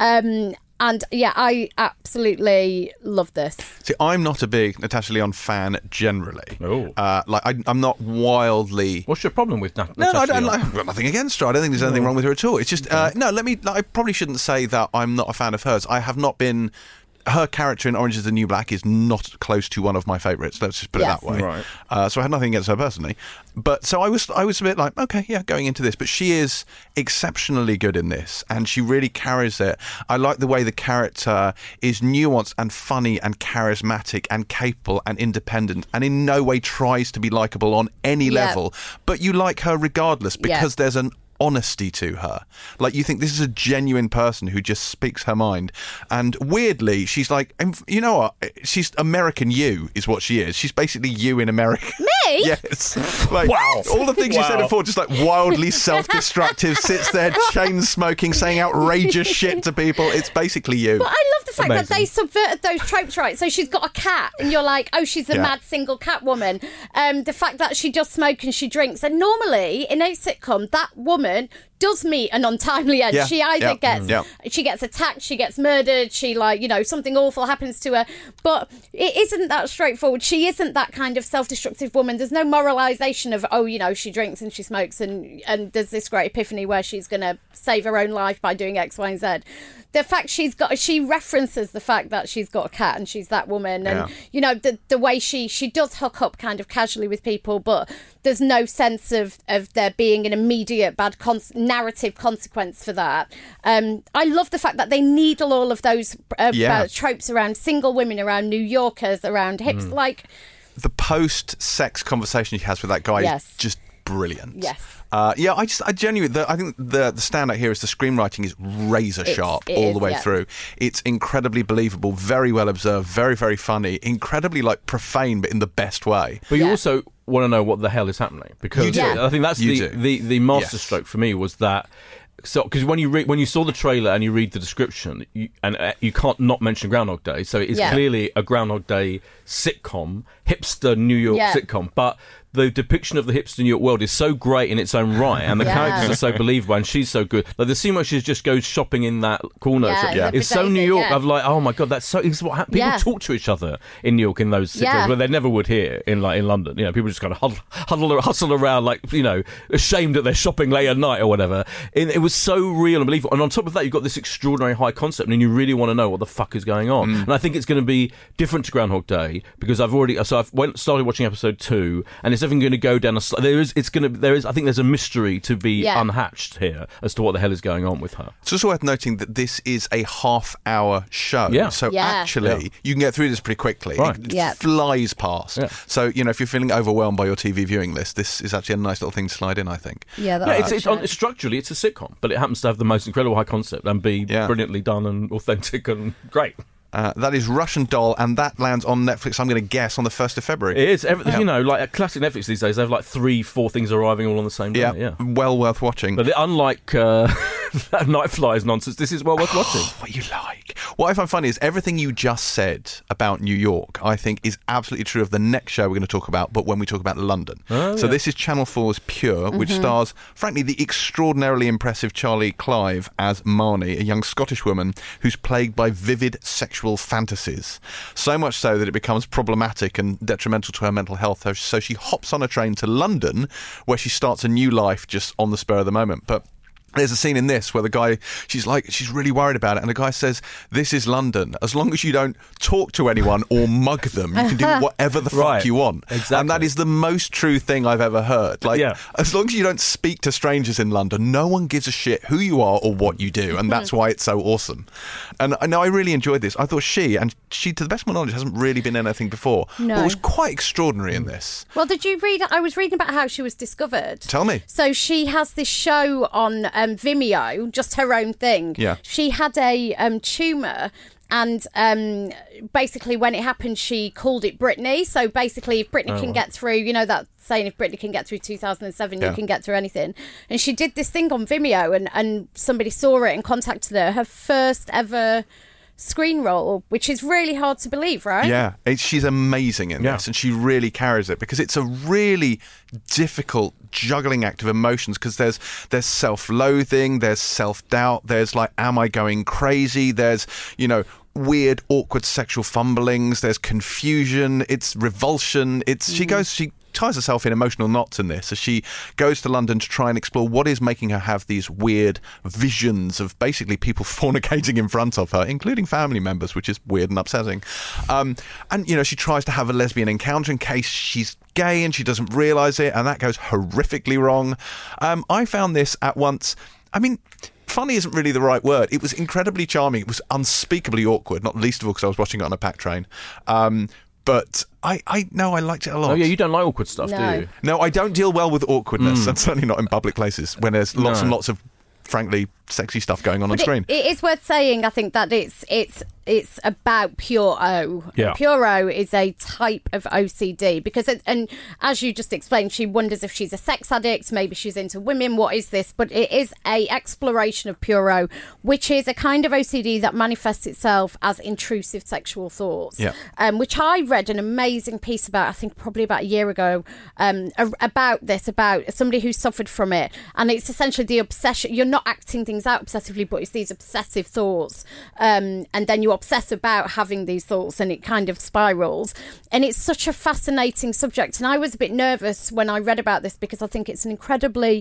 Speaker 3: And yeah, I absolutely love this.
Speaker 2: See, I'm not a big Natasha Lyonne fan generally.
Speaker 4: Oh.
Speaker 2: I'm not wildly.
Speaker 4: What's your problem with Natasha
Speaker 2: No, I don't.
Speaker 4: Lyonne?
Speaker 2: I've got nothing against her. I don't think there's anything wrong with her at all. It's just I probably shouldn't say that I'm not a fan of hers. I have not been. Her character in Orange is the New Black is not close to one of my favourites. Let's just put it that way.
Speaker 4: Right.
Speaker 2: So I had nothing against her personally, but so I was a bit like, okay, yeah, going into this. But she is exceptionally good in this, and she really carries it. I like the way the character is nuanced and funny and charismatic and capable and independent, and in no way tries to be likeable on any level. But you like her regardless because there's an honesty to her. Like, you think this is a genuine person who just speaks her mind. And weirdly, she's like, you know what? She's American you is what she is. She's basically you in America.
Speaker 3: Me?
Speaker 2: Yes. Like,
Speaker 4: Wow.
Speaker 2: all the things you said before, just like wildly self-destructive, sits there chain smoking, saying outrageous shit to people. It's basically you.
Speaker 3: But I love the fact that
Speaker 4: Amazing.
Speaker 3: they subverted those tropes, right? So she's got a cat, and you're like, oh, she's a mad single cat woman. The fact that she does smoke and she drinks, and normally in a sitcom, that woman does meet an untimely end. She either gets attacked, she gets murdered, she something awful happens to her. But it isn't that straightforward. She isn't that kind of self-destructive woman. There's no moralisation of, she drinks and she smokes and there's this great epiphany where she's going to save her own life by doing X, Y, and Z. The fact she references the fact that she's got a cat and she's that woman, and the way she does hook up kind of casually with people, but there's no sense of there being an immediate bad narrative consequence for that. I love the fact that they needle all of those tropes around single women, around New Yorkers, around hips, like
Speaker 2: the post-sex conversation she has with that guy is just brilliant.
Speaker 3: Yes.
Speaker 2: I genuinely, I think the standout here is the screenwriting is razor sharp all the way through. It's incredibly believable, very well observed, very, very funny, incredibly like profane, but in the best way.
Speaker 4: But you also want to know what the hell is happening, because I think that's the masterstroke for me was that. So, because when you saw the trailer and you read the description, you can't not mention Groundhog Day. So it's clearly a Groundhog Day sitcom, hipster New York sitcom, but the depiction of the hipster New York world is so great in its own right, and the characters are so believable, and she's so good. Like the scene where she just goes shopping in that corner, it's so New York. I'm like, oh my god, that's so. It's what people talk to each other in New York in those situations where they never would here in London. You know, people just kind of hustle around, like, you know, ashamed that they're shopping late at night or whatever. It was so real and believable, and on top of that, you've got this extraordinary high concept, and you really want to know what the fuck is going on. And I think it's going to be different to Groundhog Day because I've started watching episode 2, and it's even going to go down I think there's a mystery to be unhatched here as to what the hell is going on with her.
Speaker 2: It's also worth noting that this is a half-hour show, actually you can get through this pretty quickly.
Speaker 4: Right.
Speaker 2: It flies past. So, you know, if you're feeling overwhelmed by your TV viewing list, this is actually a nice little thing to slide in, I think.
Speaker 4: Structurally it's a sitcom, but it happens to have the most incredible high concept and be brilliantly done and authentic and great.
Speaker 2: That is Russian Doll, and that lands on Netflix, I'm going to guess, on the 1st of February.
Speaker 4: It is. You know, like a classic Netflix these days, they have like 3-4 things arriving all on the same day. Yeah.
Speaker 2: Well worth watching.
Speaker 4: But unlike Night Flies nonsense, this is well worth watching.
Speaker 2: What you like. What I find funny is everything you just said about New York, I think, is absolutely true of the next show we're going to talk about, but when we talk about London. So this is Channel 4's Pure, which stars, frankly, the extraordinarily impressive Charlie Clive as Marnie, a young Scottish woman who's plagued by vivid sexual fantasies. So much so that it becomes problematic and detrimental to her mental health. So she hops on a train to London, where she starts a new life just on the spur of the moment. But there's a scene in this where the guy, she's really worried about it, and the guy says, "This is London. As long as you don't talk to anyone or mug them, you can do whatever the fuck you want."
Speaker 4: Exactly.
Speaker 2: And that is the most true thing I've ever heard. As long as you don't speak to strangers in London, no one gives a shit who you are or what you do, and that's why it's so awesome. And I know I really enjoyed this. I thought she, to the best of my knowledge, hasn't really been anything before, but was quite extraordinary in this.
Speaker 3: Well, did you read? I was reading about how she was discovered.
Speaker 2: Tell me.
Speaker 3: So she has this show on Vimeo, just her own thing.
Speaker 2: Yeah.
Speaker 3: She had a tumour, and basically when it happened, she called it Britney. So basically, if Britney can get through, you know that saying, if Britney can get through 2007, you can get through anything. And she did this thing on Vimeo, and somebody saw it and contacted her. Her first ever screen role, which is really hard to believe, right?
Speaker 2: Yeah, she's amazing in this, and she really carries it, because it's a really difficult juggling act of emotions, because there's self-loathing, there's self-doubt, there's like, am I going crazy? There's, you know, weird, awkward sexual fumblings, there's confusion, it's revulsion, she ties herself in emotional knots in this as she goes to London to try and explore what is making her have these weird visions of basically people fornicating in front of her, including family members, which is weird and upsetting. And, you know, she tries to have a lesbian encounter in case she's gay and she doesn't realise it, and that goes horrifically wrong. I found this at once, I mean, funny isn't really the right word. It was incredibly charming. It was unspeakably awkward, not least of all because I was watching it on a packed train. But I liked it a lot.
Speaker 4: Oh yeah, you don't like awkward stuff, do you?
Speaker 2: No, I don't deal well with awkwardness, and certainly not in public places when there's lots and lots of, frankly, sexy stuff going on screen.
Speaker 3: It is worth saying, I think, that it's about Pure O.
Speaker 4: Yeah.
Speaker 3: Pure O is a type of OCD because, and as you just explained, she wonders if she's a sex addict, maybe she's into women, what is this? But it is a exploration of Pure O, which is a kind of OCD that manifests itself as intrusive sexual thoughts.
Speaker 2: Yeah.
Speaker 3: Which I read an amazing piece about, I think probably about a year ago, about somebody who suffered from it. And it's essentially the obsession. You're not acting things out obsessively, but it's these obsessive thoughts, and then you obsess about having these thoughts, and it kind of spirals. And it's such a fascinating subject, and I was a bit nervous when I read about this because I think it's an incredibly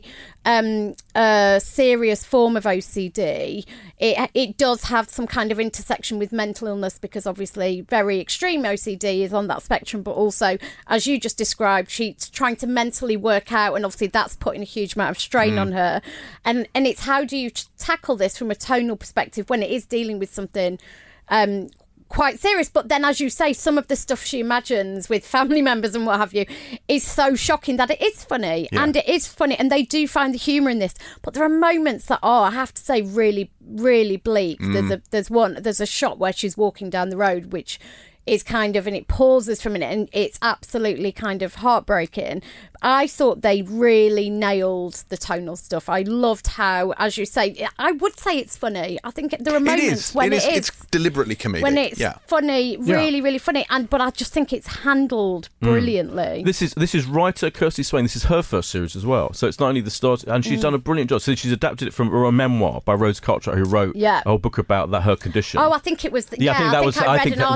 Speaker 3: serious form of OCD. It does have some kind of intersection with mental illness, because obviously very extreme OCD is on that spectrum, but also, as you just described, she's trying to mentally work out, and obviously that's putting a huge amount of strain on her. And it's how do you tackle this from a tonal perspective when it is dealing with something quite serious. But then, as you say, some of the stuff she imagines with family members and what have you is so shocking that it is funny.
Speaker 2: Yeah.
Speaker 3: And it is funny, and they do find the humour in this. But there are moments that are, I have to say, really, really bleak. There's a shot where she's walking down the road, which is kind of, and it pauses for a minute, and it's absolutely kind of heartbreaking. I thought they really nailed the tonal stuff. I loved how, as you say, I would say it's funny. I think there are moments when
Speaker 2: it's deliberately comedic.
Speaker 3: when it's funny, really, really funny. But I just think it's handled brilliantly.
Speaker 4: This is writer Kirsty Swain. This is her first series as well. So it's not only the start, and she's done a brilliant job. So she's adapted it from a memoir by Rose Cartwright, who wrote a whole book about her condition.
Speaker 3: Oh, I think it was.
Speaker 4: I think that was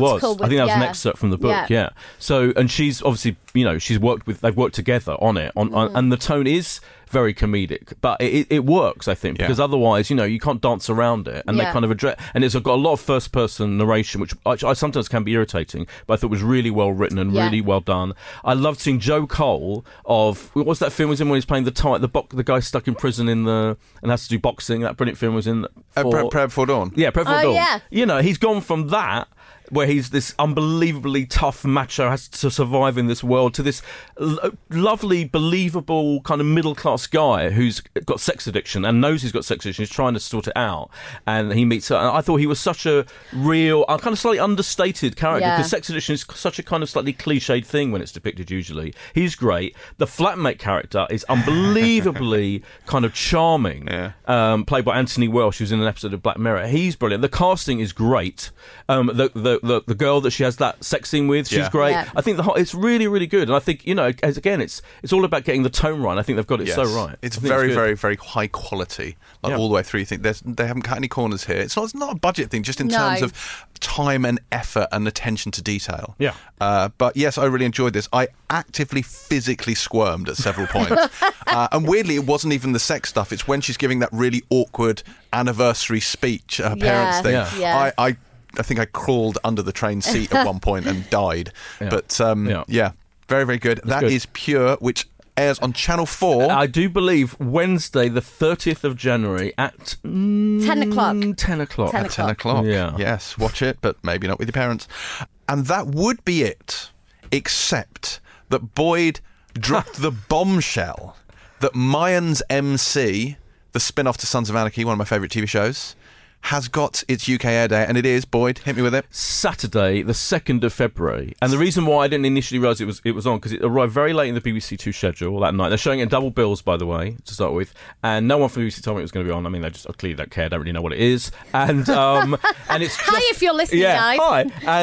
Speaker 4: an excerpt from the book. Yeah. So, and she's obviously, they've worked together on it, and the tone is very comedic, but it works, I think, because otherwise, you can't dance around it, and they kind of address, and it's got a lot of first-person narration, which I sometimes can be irritating, but I thought was really well written and really well done. I loved seeing Joe Cole of, what was that film was in when he's playing the guy stuck in prison and has to do boxing. That brilliant film was in
Speaker 2: Prayer Before Dawn.
Speaker 4: Yeah, Prayer Before Dawn.
Speaker 3: Yeah.
Speaker 4: He's gone from that, where he's this unbelievably tough macho, has to survive in this world, to this lovely, believable kind of middle-class guy who's got sex addiction and knows he's got sex addiction. He's trying to sort it out, and he meets her. And I thought he was such a real, kind of slightly understated character, because sex addiction is such a kind of slightly cliched thing when it's depicted usually. He's great. The flatmate character is unbelievably kind of charming, played by Anthony Welsh, who's in an episode of Black Mirror. He's brilliant. The casting is great. The girl that she has that sex scene with, she's great. Yeah. I think it's really, really good. And I think, it's all about getting the tone right. I think they've got it so right.
Speaker 2: It's very, very, very high quality, all the way through. You think they haven't cut any corners here. It's not a budget thing, just in terms of time and effort and attention to detail.
Speaker 4: Yeah.
Speaker 2: But yes, I really enjoyed this. I actively physically squirmed at several points. And weirdly, it wasn't even the sex stuff. It's when she's giving that really awkward anniversary speech, her parents thing.
Speaker 3: Yeah.
Speaker 2: I think I crawled under the train seat at one point and died. Yeah. But very, very good. That is Pure, which airs on Channel 4.
Speaker 4: I do believe Wednesday, the 30th of January at
Speaker 3: 10 o'clock.
Speaker 4: 10 o'clock.
Speaker 2: At 10 o'clock.
Speaker 4: Yeah.
Speaker 2: Yes, watch it, but maybe not with your parents. And that would be it, except that Boyd dropped the bombshell that Mayans MC, the spin-off to Sons of Anarchy, one of my favourite TV shows, has got its UK air date, and it is, Boyd, hit me with it.
Speaker 4: Saturday, the 2nd of February. And the reason why I didn't initially realise it was on, because it arrived very late in the BBC Two schedule that night. They're showing it in double bills, by the way, to start with, and no one from the BBC told me it was going to be on. I mean, they just clearly don't care, don't really know what it is. And and it's just,
Speaker 3: hi, if you're listening, guys.
Speaker 4: Hi.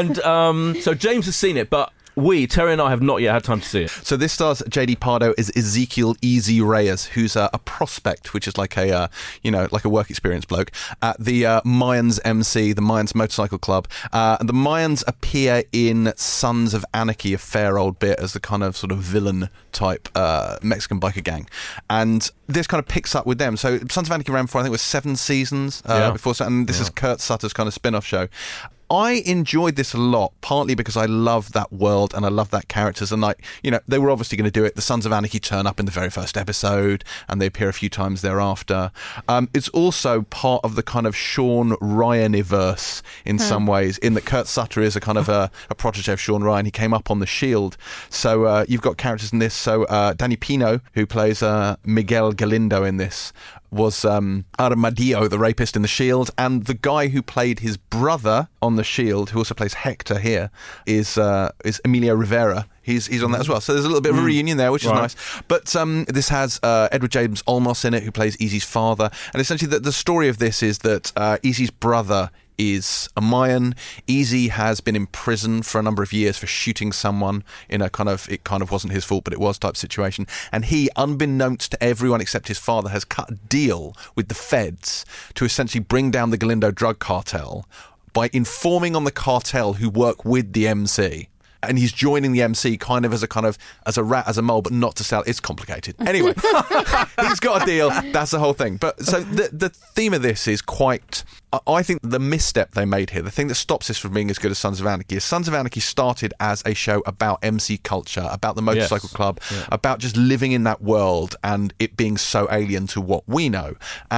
Speaker 4: And so James has seen it, but Terry and I have not yet had time to see it.
Speaker 2: So this stars JD Pardo as Ezekiel Easy Reyes, who's a prospect, which is like a work experience bloke at the Mayans MC, the Mayans Motorcycle Club. The Mayans appear in Sons of Anarchy, a fair old bit, as the kind of sort of villain type Mexican biker gang. And this kind of picks up with them. So Sons of Anarchy ran for, I think it was 7 seasons before, and this is Kurt Sutter's kind of spin-off show. I enjoyed this a lot, partly because I love that world and I love that characters, and they were obviously going to do it. The Sons of Anarchy turn up in the very first episode and they appear a few times thereafter. It's also part of the kind of Sean Ryan-iverse in some ways, in that Kurt Sutter is a kind of a protege of Sean Ryan. He came up on The Shield. So you've got characters in this. So Danny Pino, who plays Miguel Galindo in this, was Armadillo, the rapist in The Shield, and the guy who played his brother on The Shield, who also plays Hector here, is Emilio Rivera. He's on that as well. So there's a little bit of a reunion there, which is nice. But this has Edward James Olmos in it, who plays Easy's father. And essentially the story of this is that Easy's brother is a Mayan. Easy has been in prison for a number of years for shooting someone in a kind of, it kind of wasn't his fault, but it was type situation. And he, unbeknownst to everyone except his father, has cut a deal with the feds to essentially bring down the Galindo drug cartel by informing on the cartel who work with the MC. And he's joining the MC kind of as a rat, as a mole, but not to sell. It's complicated. Anyway, he's got a deal. That's the whole thing. But so the theme of this is quite, I think the misstep they made here, the thing that stops this from being as good as Sons of Anarchy, is Sons of Anarchy started as a show about MC culture, about the motorcycle club, about just living in that world and it being so alien to what we know. And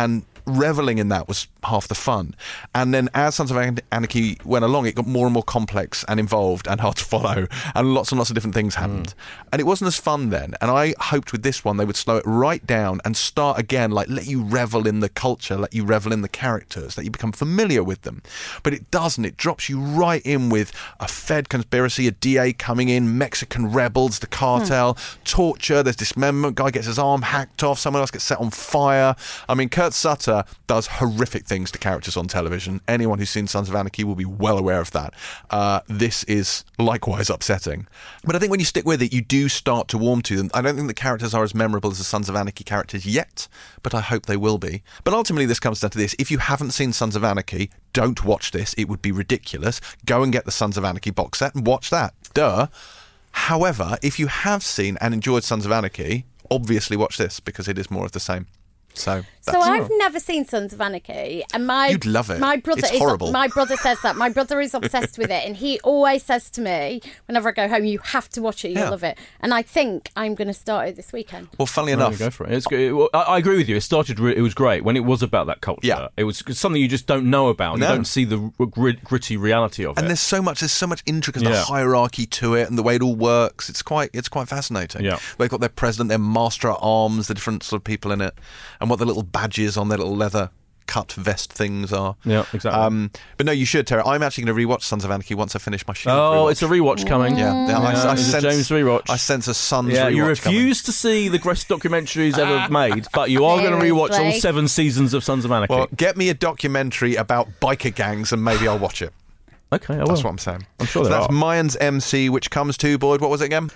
Speaker 2: reveling in that was half the fun. And then as Sons of Anarchy went along, it got more and more complex and involved and hard to follow, and lots of different things happened. And it wasn't as fun then. And I hoped with this one they would slow it right down and start again, like let you revel in the culture, let you revel in the characters, let you become familiar with them. But it doesn't. It drops you right in with a Fed conspiracy, a DA coming in, Mexican rebels, the cartel, torture, there's dismemberment, guy gets his arm hacked off, someone else gets set on fire. I mean, Kurt Sutter does horrific things to characters on television. Anyone who's seen Sons of Anarchy will be well aware of that. This is likewise upsetting. But I think when you stick with it, you do start to warm to them. I don't think the characters are as memorable as the Sons of Anarchy characters yet, but I hope they will be. But ultimately, this comes down to this. If you haven't seen Sons of Anarchy, don't watch this. It would be ridiculous. Go and get the Sons of Anarchy box set and watch that. Duh. However, if you have seen and enjoyed Sons of Anarchy, obviously watch this because it is more of the same. So
Speaker 3: I've never seen Sons of Anarchy, and
Speaker 2: you'd love it.
Speaker 3: My brother
Speaker 2: it's horrible.
Speaker 3: My brother says that. My brother is obsessed with it, and he always says to me, whenever I go home, "You have to watch it. You'll love it." And I think I'm going to start it this weekend.
Speaker 2: Well, funnily enough,
Speaker 4: go for it. It's good. Well, I agree with you. It started. It was great when it was about that culture.
Speaker 2: Yeah.
Speaker 4: It was something you just don't know about.
Speaker 2: No.
Speaker 4: You don't see the gritty reality of it.
Speaker 2: And there's so much intricate hierarchy to it, and the way it all works. It's quite fascinating.
Speaker 4: Yeah.
Speaker 2: They've got their president, their master at arms, the different sort of people in it, and what the little badges on their little leather cut vest things are.
Speaker 4: Yeah, exactly.
Speaker 2: But no, you should, Terry. I'm actually going to rewatch Sons of Anarchy once I finish my Shield
Speaker 4: Oh,
Speaker 2: rewatch.
Speaker 4: it's a rewatch coming.
Speaker 2: I
Speaker 4: it's a James rewatch.
Speaker 2: I sense a Sons
Speaker 4: Yeah,
Speaker 2: rewatch
Speaker 4: you refuse to see the greatest documentaries ever made, but you are going to rewatch all 7 seasons of Sons of Anarchy.
Speaker 2: Well, get me a documentary about biker gangs and maybe I'll watch it.
Speaker 4: Okay, I will.
Speaker 2: That's what I'm saying.
Speaker 4: I'm sure
Speaker 2: so
Speaker 4: there
Speaker 2: that's
Speaker 4: are.
Speaker 2: Mayans MC, which comes to, Boyd, what was it again?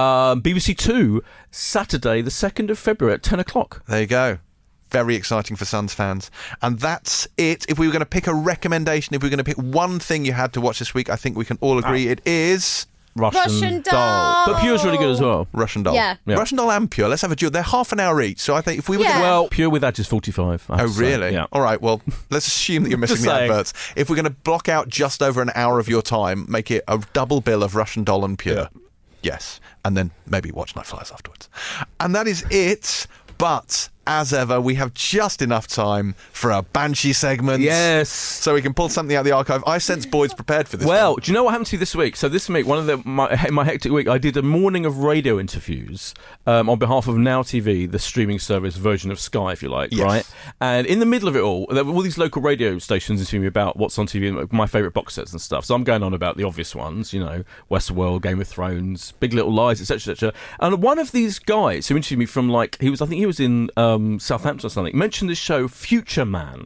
Speaker 4: BBC 2, Saturday, the 2nd of February at 10 o'clock.
Speaker 2: There you go. Very exciting for Suns fans. And that's it. If we were going to pick a recommendation, if we were going to pick one thing you had to watch this week, I think we can all agree it is...
Speaker 3: Russian Doll.
Speaker 4: But Pure's really good as well.
Speaker 2: Russian Doll.
Speaker 3: Yeah.
Speaker 2: Russian Doll and Pure. Let's have a duel. They're half an hour each. So I think if we were going to...
Speaker 4: Well, Pure with that is 45.
Speaker 2: Oh, really?
Speaker 4: Yeah.
Speaker 2: All right, well, let's assume that you're missing
Speaker 4: Just
Speaker 2: the
Speaker 4: saying.
Speaker 2: adverts. If we're going to block out just over an hour of your time, make it a double bill of Russian Doll and Pure.
Speaker 4: Yeah.
Speaker 2: Yes. And then maybe watch Night Flies afterwards. And that is it. But, as ever, we have just enough time for a Banshee segment.
Speaker 4: Yes.
Speaker 2: So we can pull something out of the archive. I sense Boyd's prepared for this
Speaker 4: Well,
Speaker 2: one.
Speaker 4: do you know what happened to me this week? So this week, my hectic week, I did a morning of radio interviews on behalf of Now TV, the streaming service version of Sky, if you like,
Speaker 2: Yes.
Speaker 4: right? And in the middle of it all, there were all these local radio stations interviewing me about what's on TV, my favourite box sets and stuff. So I'm going on about the obvious ones, you know, Westworld, Game of Thrones, Big Little Lies, etc., etc. And one of these guys who interviewed me from, like, I think he was in Southampton or something, mentioned this show Future Man.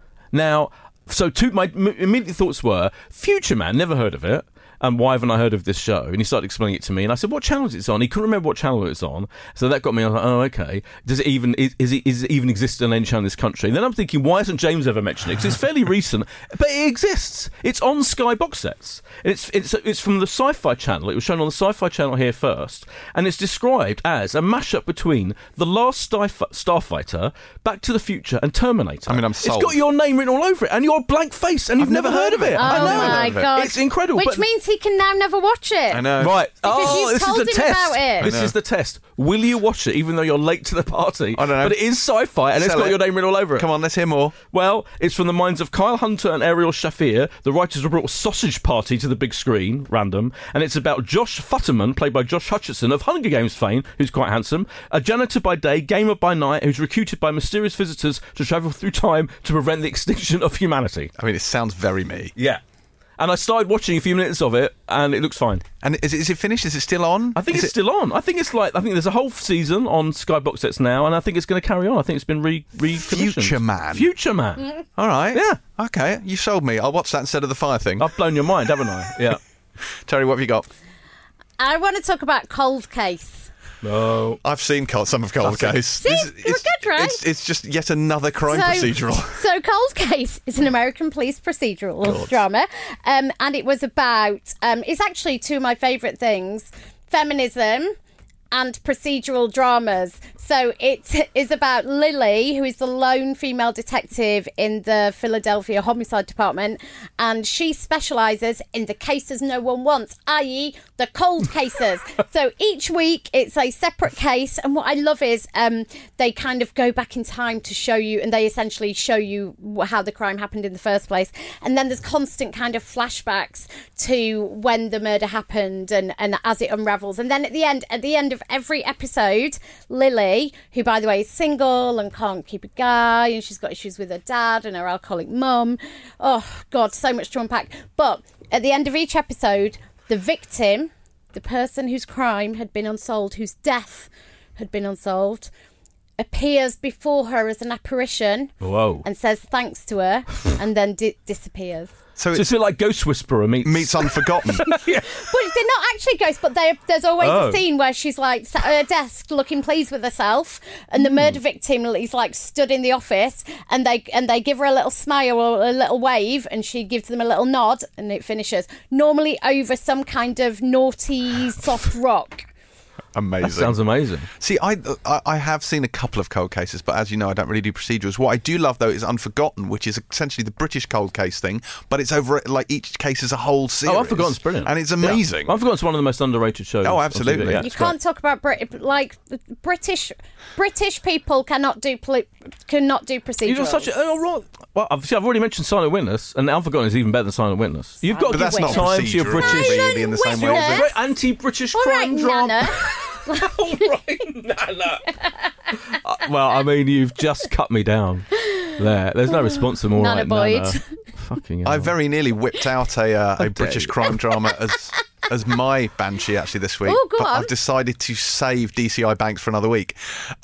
Speaker 4: Now, so my immediate thoughts were, Future Man, never heard of it. And why haven't I heard of this show? And he started explaining it to me, and I said, "What channel is it on?" He couldn't remember what channel it was on, so that got me. I was like, "Oh, okay. Does it even is it even exist on any channel in this country?" And then I'm thinking, why hasn't James ever mentioned it? Because it's fairly recent, but it exists. It's on Sky box sets. It's from the Sci-Fi Channel. It was shown on the Sci-Fi Channel here first, and it's described as a mashup between The Last Starfighter, Back to the Future, and Terminator.
Speaker 2: I mean, I'm sold.
Speaker 4: It's got your name written all over it, and your blank face, and you've never heard of it.
Speaker 3: Oh
Speaker 4: I know.
Speaker 3: my God.
Speaker 4: It's incredible.
Speaker 3: Which
Speaker 4: but-
Speaker 3: means he can now never watch it.
Speaker 2: I know.
Speaker 4: Right.
Speaker 3: Because you've
Speaker 4: this
Speaker 3: told
Speaker 4: is the
Speaker 3: him
Speaker 4: test.
Speaker 3: about it.
Speaker 4: This
Speaker 2: I know.
Speaker 4: is the test. Will you watch it even though you're late to the party?
Speaker 2: I don't know.
Speaker 4: But it is sci-fi and it's
Speaker 2: Sell
Speaker 4: got
Speaker 2: it.
Speaker 4: your name written all over it.
Speaker 2: Come on, let's hear more.
Speaker 4: Well, it's from the minds of Kyle Hunter and Ariel Shafir. The writers have brought Sausage Party to the big screen, random, and it's about Josh Futterman, played by Josh Hutcherson of Hunger Games fame, who's quite handsome, a janitor by day, gamer by night, who's recruited by mysterious visitors to travel through time to prevent the extinction of humanity.
Speaker 2: I mean, it sounds very me.
Speaker 4: Yeah. And I started watching a few minutes of it, and it looks fine.
Speaker 2: And is it finished? Is it still on?
Speaker 4: I think
Speaker 2: Is
Speaker 4: it's
Speaker 2: it-
Speaker 4: still on. I think there's a whole season on Sky box sets now, and I think it's going to carry on. I think it's been recommissioned.
Speaker 2: Future Man.
Speaker 4: Future Man.
Speaker 2: All right.
Speaker 4: Yeah.
Speaker 2: Okay, you sold me. I'll watch that instead of the fire thing.
Speaker 4: I've blown your mind, haven't I? Yeah.
Speaker 2: Terry, what have you got?
Speaker 3: I want to talk about Cold Case.
Speaker 4: No.
Speaker 2: I've seen some of Cold Case.
Speaker 3: See? They were good, right?
Speaker 2: It's just yet another crime procedural.
Speaker 3: So Cold Case is an American police procedural drama, and it was about, it's actually two of my favourite things, feminism and procedural dramas. So it is about Lily, who is the lone female detective in the Philadelphia Homicide Department, and she specialises in the cases no one wants, i.e. the cold cases. So each week it's a separate case, and what I love is they kind of go back in time to show you, and they essentially show you how the crime happened in the first place. And then there's constant kind of flashbacks to when the murder happened and as it unravels. And then at the end of every episode, Lily, who by the way is single and can't keep a guy, and she's got issues with her dad and her alcoholic mum. Oh God, so much to unpack. But at the end of each episode, the victim, the person whose crime had been unsolved, whose death had been unsolved, appears before her as an apparition.
Speaker 4: Whoa.
Speaker 3: And says thanks to her and then disappears.
Speaker 2: So
Speaker 4: it's a bit like Ghost Whisperer
Speaker 2: meets Unforgotten.
Speaker 3: Yeah. Well, they're not actually ghosts, but there's always a scene where she's like sat at her desk looking pleased with herself, and the murder victim is like stood in the office, and they give her a little smile or a little wave, and she gives them a little nod, and it finishes. Normally over some kind of naughty soft rock.
Speaker 2: Amazing.
Speaker 4: That sounds amazing.
Speaker 2: See, I have seen a couple of cold cases, but as you know, I don't really do procedurals. What I do love, though, is Unforgotten, which is essentially the British cold case thing, but it's over, like, each case is a whole series.
Speaker 4: Oh, Unforgotten's brilliant.
Speaker 2: And it's amazing.
Speaker 4: Yeah. Unforgotten's one of the most underrated shows.
Speaker 2: Oh, absolutely.
Speaker 4: Yeah,
Speaker 3: you can't talk about British people cannot do procedurals.
Speaker 4: You've got such a... Oh, right. Well, I've already mentioned Silent Witness, and Unforgotten is even better than Silent Witness. You've got to give
Speaker 2: that's not
Speaker 4: time to your
Speaker 2: procedural,
Speaker 4: British...
Speaker 2: really, in the same way.
Speaker 3: Witness.
Speaker 2: Is it?
Speaker 4: Anti-British
Speaker 3: All
Speaker 4: crime
Speaker 3: right,
Speaker 4: drama.
Speaker 3: Nana.
Speaker 4: All right, Nana. Well, I mean, you've just cut me down. There's no response to more
Speaker 3: Nana
Speaker 4: right,
Speaker 3: Boyd.
Speaker 4: Nana. Fucking hell.
Speaker 2: I very nearly whipped out a British crime drama as my Banshee actually this week.
Speaker 3: Oh, go
Speaker 2: but
Speaker 3: on.
Speaker 2: I've decided to save DCI Banks for another week.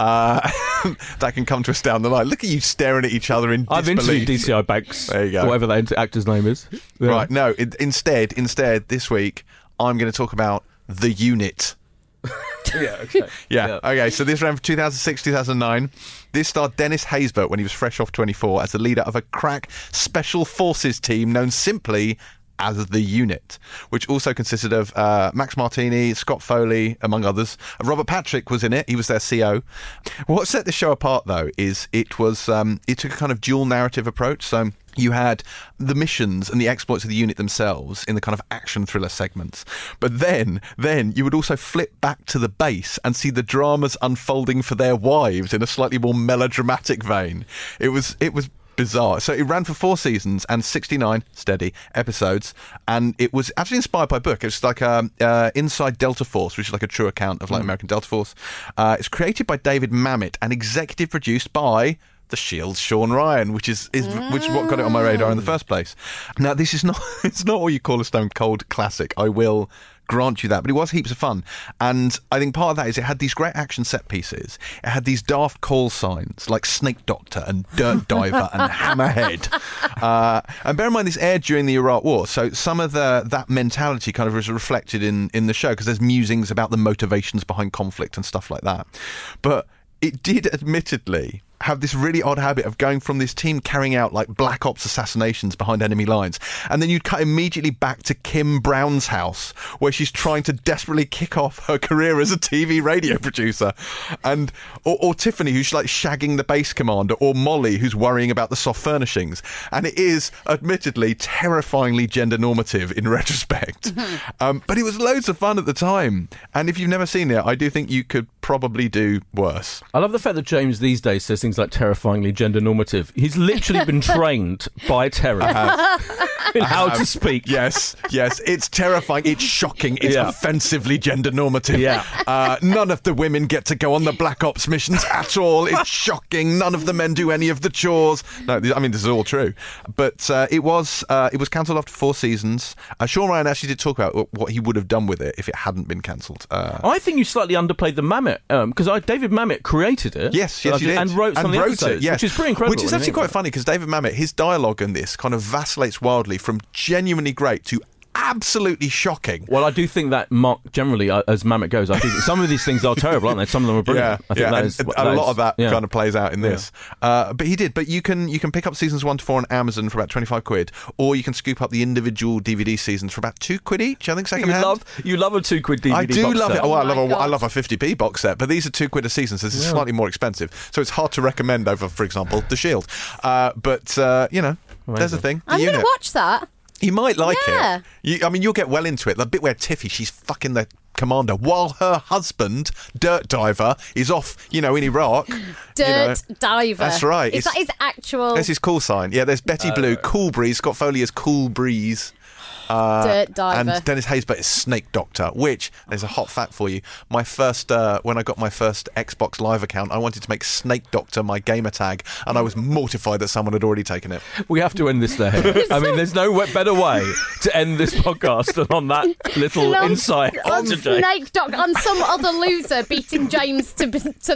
Speaker 2: That can come to us down the line. Look at you staring at each other in disbelief.
Speaker 4: I've interviewed DCI Banks.
Speaker 2: There you go.
Speaker 4: Whatever that actor's name is. Yeah.
Speaker 2: Right, no, instead, this week, I'm going to talk about The Unit.
Speaker 4: Yeah, okay.
Speaker 2: Yeah, okay, so this ran from 2006-2009. This starred Dennis Haysbert when he was fresh off 24 as the leader of a crack special forces team known simply as The Unit, which also consisted of Max Martini, Scott Foley, among others. Robert Patrick was in it. He was their CO. What set the show apart, though, is it took a kind of dual narrative approach. So you had the missions and the exploits of the unit themselves in the kind of action thriller segments. But then you would also flip back to the base and see the dramas unfolding for their wives in a slightly more melodramatic vein. It was bizarre. So it ran for 4 seasons and 69 steady episodes, and it was actually inspired by a book. It was like Inside Delta Force, which is like a true account of like American Delta Force. It's created by David Mamet and executive produced by The Shield's Sean Ryan, which is what got it on my radar in the first place. Now, this is not what you call a stone cold classic. I will grant you that, but it was heaps of fun. And I think part of that is it had these great action set pieces. It had these daft call signs like Snake Doctor and Dirt Diver and Hammerhead. And bear in mind, this aired during the Iraq War, so some of that mentality kind of was reflected in the show, because there's musings about the motivations behind conflict and stuff like that. But it did admittedly have this really odd habit of going from this team carrying out like black ops assassinations behind enemy lines, and then you'd cut immediately back to Kim Brown's house where she's trying to desperately kick off her career as a TV radio producer, and or Tiffany, who's like shagging the base commander, or Molly, who's worrying about the soft furnishings. And it is admittedly terrifyingly gender normative in retrospect. But it was loads of fun at the time, and if you've never seen it, I do think you could probably do worse.
Speaker 4: I love the fact that James these days says things like terrifyingly gender normative. He's literally been trained by Terry in how to speak.
Speaker 2: Yes, it's terrifying, it's shocking, it's offensively gender normative.
Speaker 4: Yeah.
Speaker 2: None of the women get to go on the Black Ops missions at all. It's shocking. None of the men do any of the chores. No, I mean, this is all true. But it was cancelled after 4 seasons. Sean Ryan actually did talk about what he would have done with it if it hadn't been cancelled.
Speaker 4: I think you slightly underplayed the Mamet, because David Mamet created it.
Speaker 2: Yes, he did.
Speaker 4: And wrote some of the episodes,
Speaker 2: yes.
Speaker 4: which is pretty incredible.
Speaker 2: Which is actually quite funny, because David Mamet, his dialogue in this kind of vacillates wildly from genuinely great to absolutely shocking.
Speaker 4: Well, I do think that generally, as Mamet goes, I think some of these things are terrible, aren't they? Some of them are brilliant. I think that is,
Speaker 2: a lot of that kind of plays out in this. But he did. But you can pick up seasons 1 to 4 on Amazon for about 25 quid, or you can scoop up the individual DVD seasons for about 2 quid each. I think secondhand.
Speaker 4: You love a 2 quid DVD.
Speaker 2: I do
Speaker 4: box
Speaker 2: love
Speaker 4: set.
Speaker 2: it. Oh, I love a 50p box set, but these are 2 quid a season, so this is slightly more expensive. So it's hard to recommend over, for example, The Shield. But there's a thing.
Speaker 3: I'm going to watch that.
Speaker 2: You might like it. You'll get well into it. The bit where Tiffy, she's fucking the commander, while her husband, Dirt Diver, is off, in Iraq.
Speaker 3: Diver.
Speaker 2: That's right.
Speaker 3: Is that his actual...
Speaker 2: That's his call sign. Yeah, there's Betty Blue, Cool Breeze, Scott Foley as Cool Breeze.
Speaker 3: Dirt Diver.
Speaker 2: And Dennis Haysbert is Snake Doctor, which, there's a hot fact for you, my first, when I got my first Xbox Live account, I wanted to make Snake Doctor my gamer tag, and I was mortified that someone had already taken it.
Speaker 4: We have to end this there. I mean, there's no better way to end this podcast than on that little insight.
Speaker 3: On Snake Doctor, on some other loser beating James to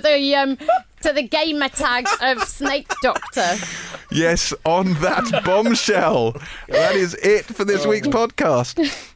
Speaker 3: the gamer tag of Snake Doctor.
Speaker 2: Yes, on that bombshell. That is it for this week's podcast.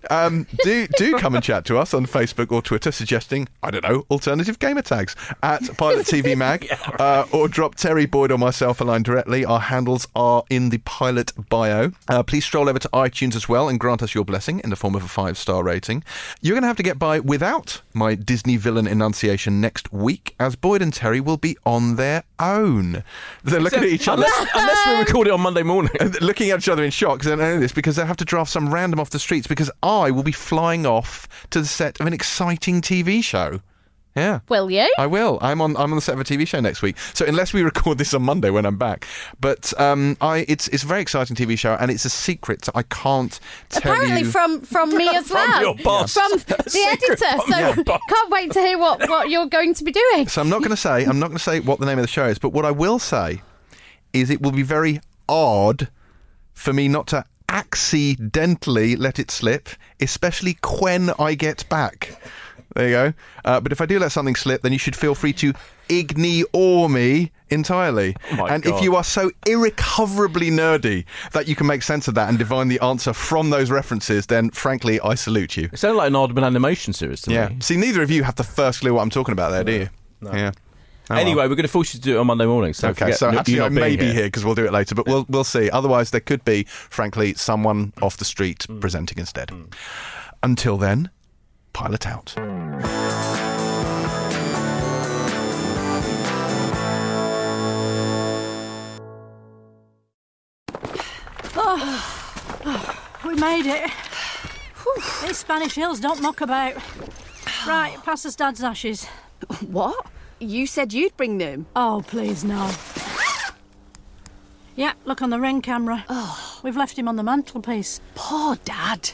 Speaker 2: Do come and chat to us on Facebook or Twitter, suggesting, I don't know, alternative gamer tags at Pilot TV Mag, or drop Terry Boyd or myself a line directly. Our handles are in the Pilot bio. Please stroll over to iTunes as well and grant us your blessing in the form of a 5-star rating. You're going to have to get by without my Disney villain enunciation next week, as Boyd and Terry will be on their own. They're looking at each other.
Speaker 4: Unless we record it on Monday morning.
Speaker 2: Looking at each other in shock because they don't know this, because they have to draft some random off the streets, because I will be flying off to the set of an exciting TV show. Yeah.
Speaker 3: Will you?
Speaker 2: I will. I'm on the set of a TV show next week. So unless we record this on Monday when I'm back. But it's a very exciting TV show, and it's a secret I can't tell
Speaker 3: Apparently
Speaker 2: you.
Speaker 3: from me as well.
Speaker 4: From your boss.
Speaker 3: From the editor. So can't wait to hear what you're going to be doing.
Speaker 2: So I'm not going to say what the name of the show is, but what I will say is it will be very odd for me not to accidentally let it slip, especially when I get back. There you go. But if I do let something slip, then you should feel free to ignore me entirely.
Speaker 4: God.
Speaker 2: If you are so irrecoverably nerdy that you can make sense of that and divine the answer from those references, then frankly, I salute you.
Speaker 4: It sounded like an Aardman animation series to me.
Speaker 2: See, neither of you have the first clue what I'm talking about there, do you?
Speaker 4: No.
Speaker 2: Yeah. Oh,
Speaker 4: Anyway, we're going to force you to do it on Monday morning. So
Speaker 2: okay, so actually I may be here because we'll do it later, but we'll see. Otherwise, there could be, frankly, someone off the street presenting instead. Until then, pilot out.
Speaker 5: We made it. Whew. These Spanish hills don't muck about. Right, pass us Dad's ashes.
Speaker 6: What? You said you'd bring them.
Speaker 5: Oh, please, no. Yeah, look on the Ring camera. Oh. We've left him on the mantelpiece.
Speaker 6: Poor Dad.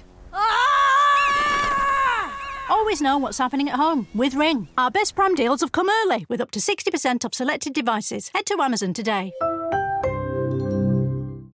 Speaker 5: Always know what's happening at home with Ring. Our best Prime deals have come early with up to 60% off selected devices. Head to Amazon today.